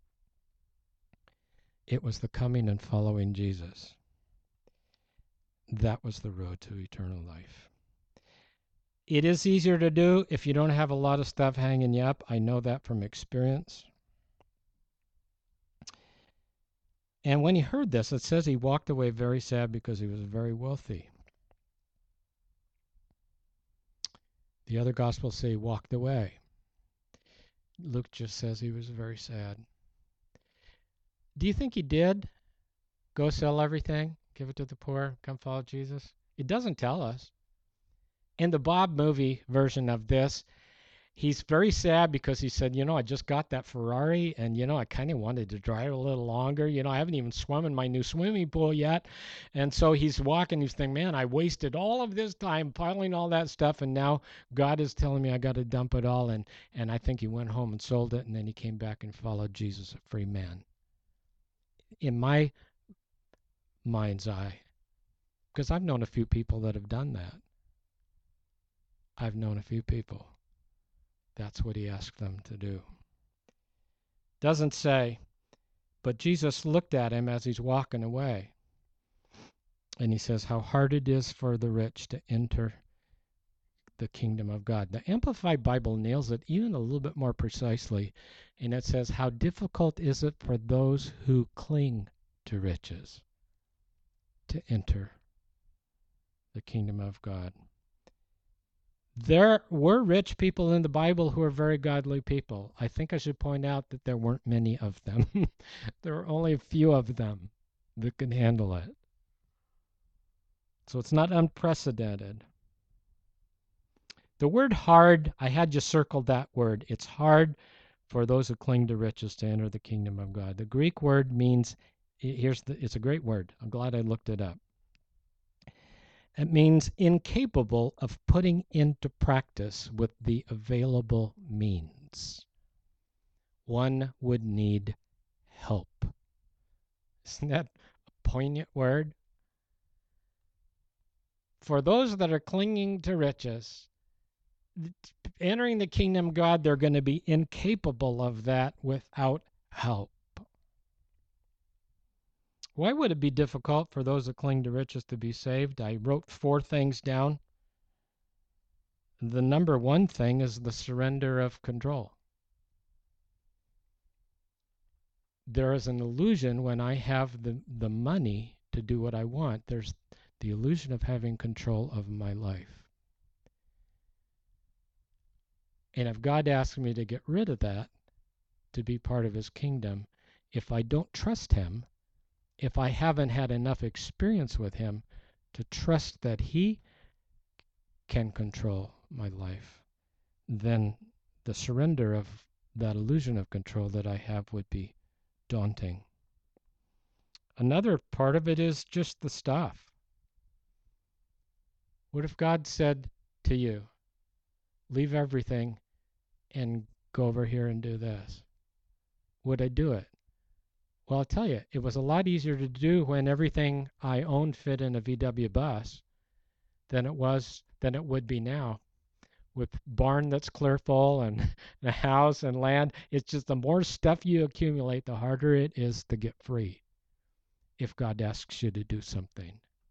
It was the coming and following Jesus. That was the road to eternal life. It is easier to do if you don't have a lot of stuff hanging you up. I know that from experience. And when he heard this, it says he walked away very sad because he was very wealthy. The other Gospels say he walked away. Luke just says he was very sad. Do you think he did go sell everything, give it to the poor, come follow Jesus? It doesn't tell us. In the Bob movie version of this, he's very sad because he said, you know, I just got that Ferrari and, you know, I kind of wanted to drive a little longer. You know, I haven't even swum in my new swimming pool yet. And so he's walking, he's thinking, man, I wasted all of this time piling all that stuff. And now God is telling me I got to dump it all. And, and I think he went home and sold it. And then he came back and followed Jesus, a free man. In my mind's eye, because I've known a few people that have done that. I've known a few people. That's what he asked them to do. Doesn't say, but Jesus looked at him as he's walking away. And he says, how hard it is for the rich to enter the kingdom of God. The Amplified Bible nails it even a little bit more precisely. And it says, how difficult is it for those who cling to riches to enter the kingdom of God. There were rich people in the Bible who are very godly people. I think I should point out that there weren't many of them. There were only a few of them that could handle it. So it's not unprecedented. The word hard, I had just circled that word. It's hard for those who cling to riches to enter the kingdom of God. The Greek word means, here's the, it's a great word. I'm glad I looked it up. It means incapable of putting into practice with the available means. One would need help. Isn't that a poignant word? For those that are clinging to riches, entering the kingdom of God, they're going to be incapable of that without help. Why would it be difficult for those that cling to riches to be saved? I wrote four things down. The number one thing is the surrender of control. There is an illusion when I have the, the money to do what I want. There's the illusion of having control of my life. And if God asks me to get rid of that, to be part of his kingdom, if I don't trust him, if I haven't had enough experience with him to trust that he can control my life, then the surrender of that illusion of control that I have would be daunting. Another part of it is just the stuff. What if God said to you, leave everything and go over here and do this? Would I do it? Well, I'll tell you, it was a lot easier to do when everything I owned fit in a V W bus than it was than it would be now. With barn that's clear full and a house and land, it's just the more stuff you accumulate, the harder it is to get free if God asks you to do something.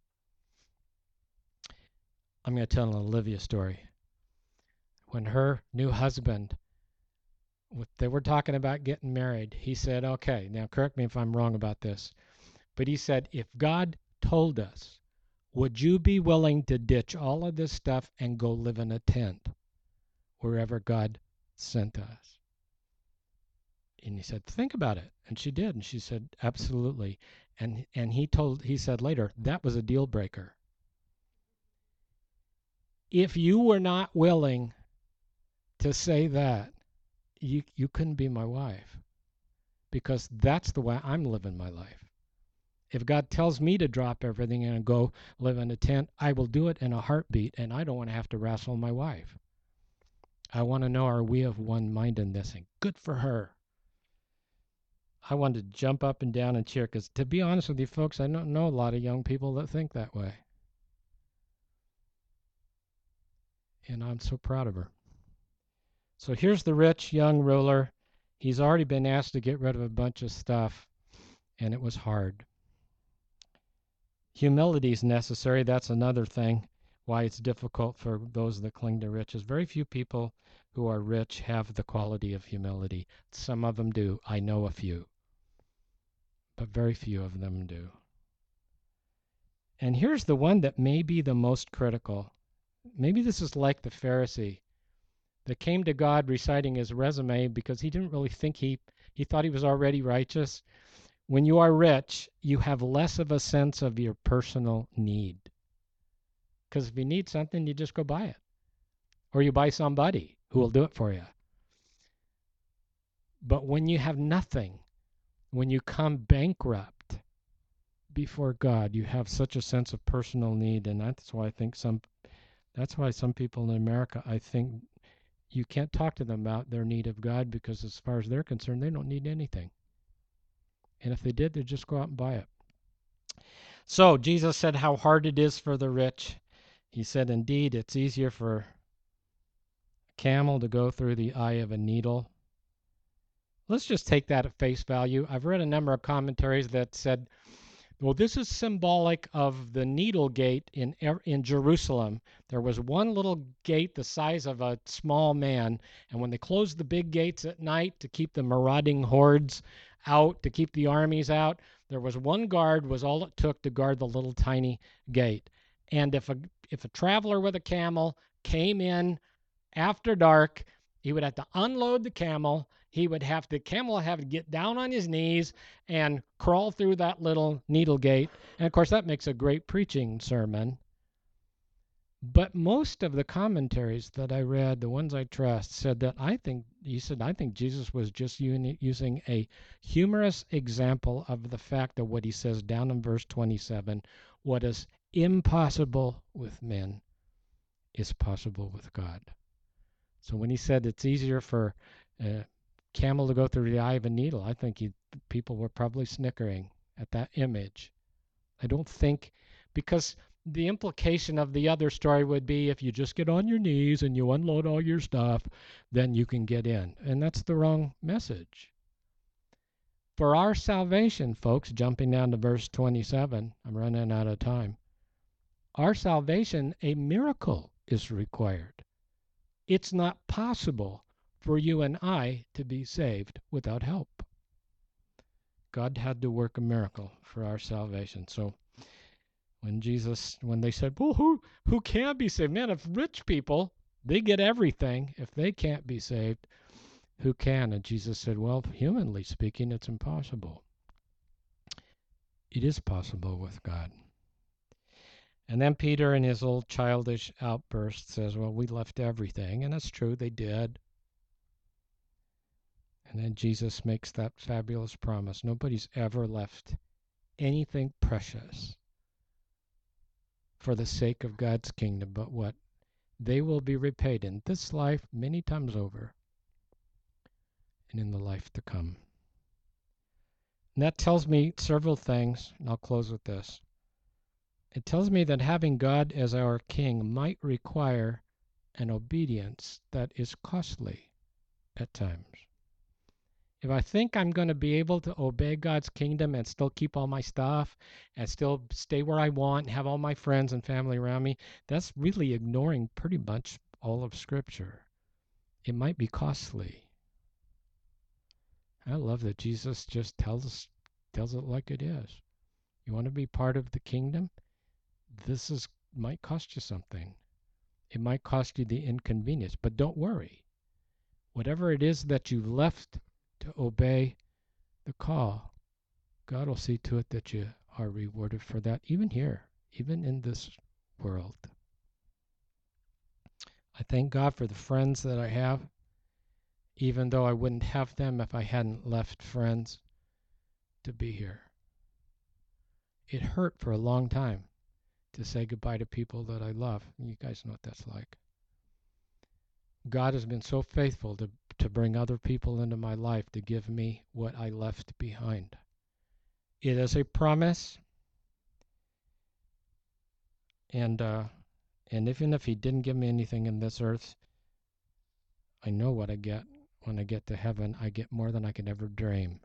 I'm going to tell an Olivia story. When her new husband, they were talking about getting married, he said, okay, now correct me if I'm wrong about this, but he said, if God told us, would you be willing to ditch all of this stuff and go live in a tent wherever God sent us? And he said, think about it. And she did. And she said, absolutely. And and he told he said later, that was a deal breaker. If you were not willing to say that, you you couldn't be my wife, because that's the way I'm living my life. If God tells me to drop everything and go live in a tent, I will do it in a heartbeat, and I don't want to have to wrestle my wife. I want to know, are we of one mind in this? And good for her. I wanted to jump up and down and cheer, because to be honest with you folks, I don't know a lot of young people that think that way. And I'm so proud of her. So here's the rich young ruler. He's already been asked to get rid of a bunch of stuff, and it was hard. Humility is necessary. That's another thing. why it's difficult for those that cling to riches. Very few people who are rich have the quality of humility. Some of them do. I know a few, but very few of them do. And here's the one that may be the most critical. Maybe this is like the Pharisee that came to God reciting his resume because he didn't really think he, he thought he was already righteous. When you are rich, you have less of a sense of your personal need. Because if you need something, you just go buy it. Or you buy somebody who will do it for you. But when you have nothing, when you come bankrupt before God, you have such a sense of personal need. And that's why I think some, that's why some people in America, I think you can't talk to them about their need of God because as far as they're concerned, they don't need anything. And if they did, they'd just go out and buy it. So Jesus said how hard it is for the rich. He said, indeed, it's easier for a camel to go through the eye of a needle. Let's just take that at face value. I've read a number of commentaries that said, well, this is symbolic of the needle gate in in Jerusalem. There was one little gate the size of a small man, and when they closed the big gates at night to keep the marauding hordes out, to keep the armies out, there was one guard was all it took to guard the little tiny gate. And if a if a traveler with a camel came in after dark, he would have to unload the camel. He would have to, camel would have to get down on his knees and crawl through that little needle gate. And of course, that makes a great preaching sermon. But most of the commentaries that I read, the ones I trust, said that I think, he said, I think Jesus was just using a humorous example of the fact of what he says down in verse twenty-seven, what is impossible with men is possible with God. So when he said it's easier for a camel to go through the eye of a needle, I think he, people were probably snickering at that image. I don't think, because the implication of the other story would be if you just get on your knees and you unload all your stuff, then you can get in. And that's the wrong message. For our salvation, folks, jumping down to verse twenty-seven, I'm running out of time. Our salvation, a miracle is required. It's not possible for you and I to be saved without help. God had to work a miracle for our salvation. So when Jesus, when they said, well, who, who can be saved? Man, if rich people, they get everything. If they can't be saved, who can? And Jesus said, well, humanly speaking, it's impossible. It is possible with God. And then Peter, in his old childish outburst, says, well, we left everything. And that's true, they did. And then Jesus makes that fabulous promise. Nobody's ever left anything precious for the sake of God's kingdom, but what? They will be repaid in this life many times over and in the life to come. And that tells me several things, and I'll close with this. It tells me that having God as our king might require an obedience that is costly at times. If I think I'm going to be able to obey God's kingdom and still keep all my stuff and still stay where I want and have all my friends and family around me, that's really ignoring pretty much all of Scripture. It might be costly. I love that Jesus just tells us, tells it like it is. You want to be part of the kingdom? This is might cost you something. It might cost you the inconvenience, but don't worry. Whatever it is that you've left to obey the call, God will see to it that you are rewarded for that, even here, even in this world. I thank God for the friends that I have, even though I wouldn't have them if I hadn't left friends to be here. It hurt for a long time to say goodbye to people that I love. You guys know what that's like. God has been so faithful to, to bring other people into my life to give me what I left behind. It is a promise. And uh, and even if he didn't give me anything in this earth, I know what I get when I get to heaven. I get more than I could ever dream.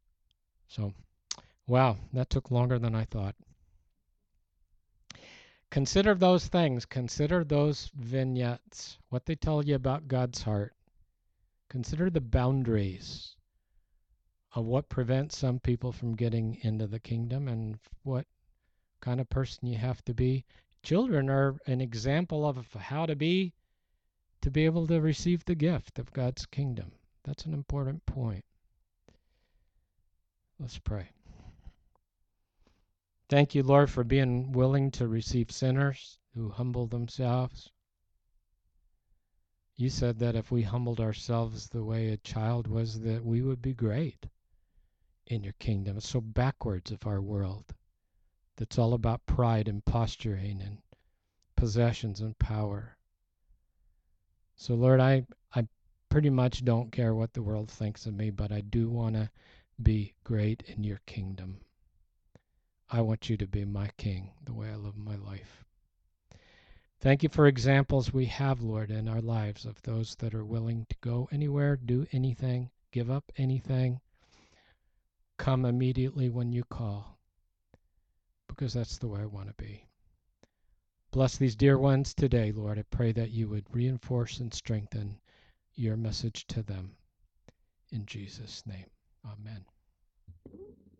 So, wow, that took longer than I thought. Consider those things. Consider those vignettes, what they tell you about God's heart. Consider the boundaries of what prevents some people from getting into the kingdom and what kind of person you have to be. Children are an example of how to be to be able to receive the gift of God's kingdom. That's an important point. Let's pray. Thank you, Lord, for being willing to receive sinners who humble themselves. You said that if we humbled ourselves the way a child was, that we would be great in your kingdom. It's so backwards of our world. That's all about pride and posturing and possessions and power. So, Lord, I, I pretty much don't care what the world thinks of me, but I do want to be great in your kingdom. I want you to be my king, the way I live my life. Thank you for examples we have, Lord, in our lives of those that are willing to go anywhere, do anything, give up anything, come immediately when you call, because that's the way I want to be. Bless these dear ones today, Lord. I pray that you would reinforce and strengthen your message to them. In Jesus' name, amen.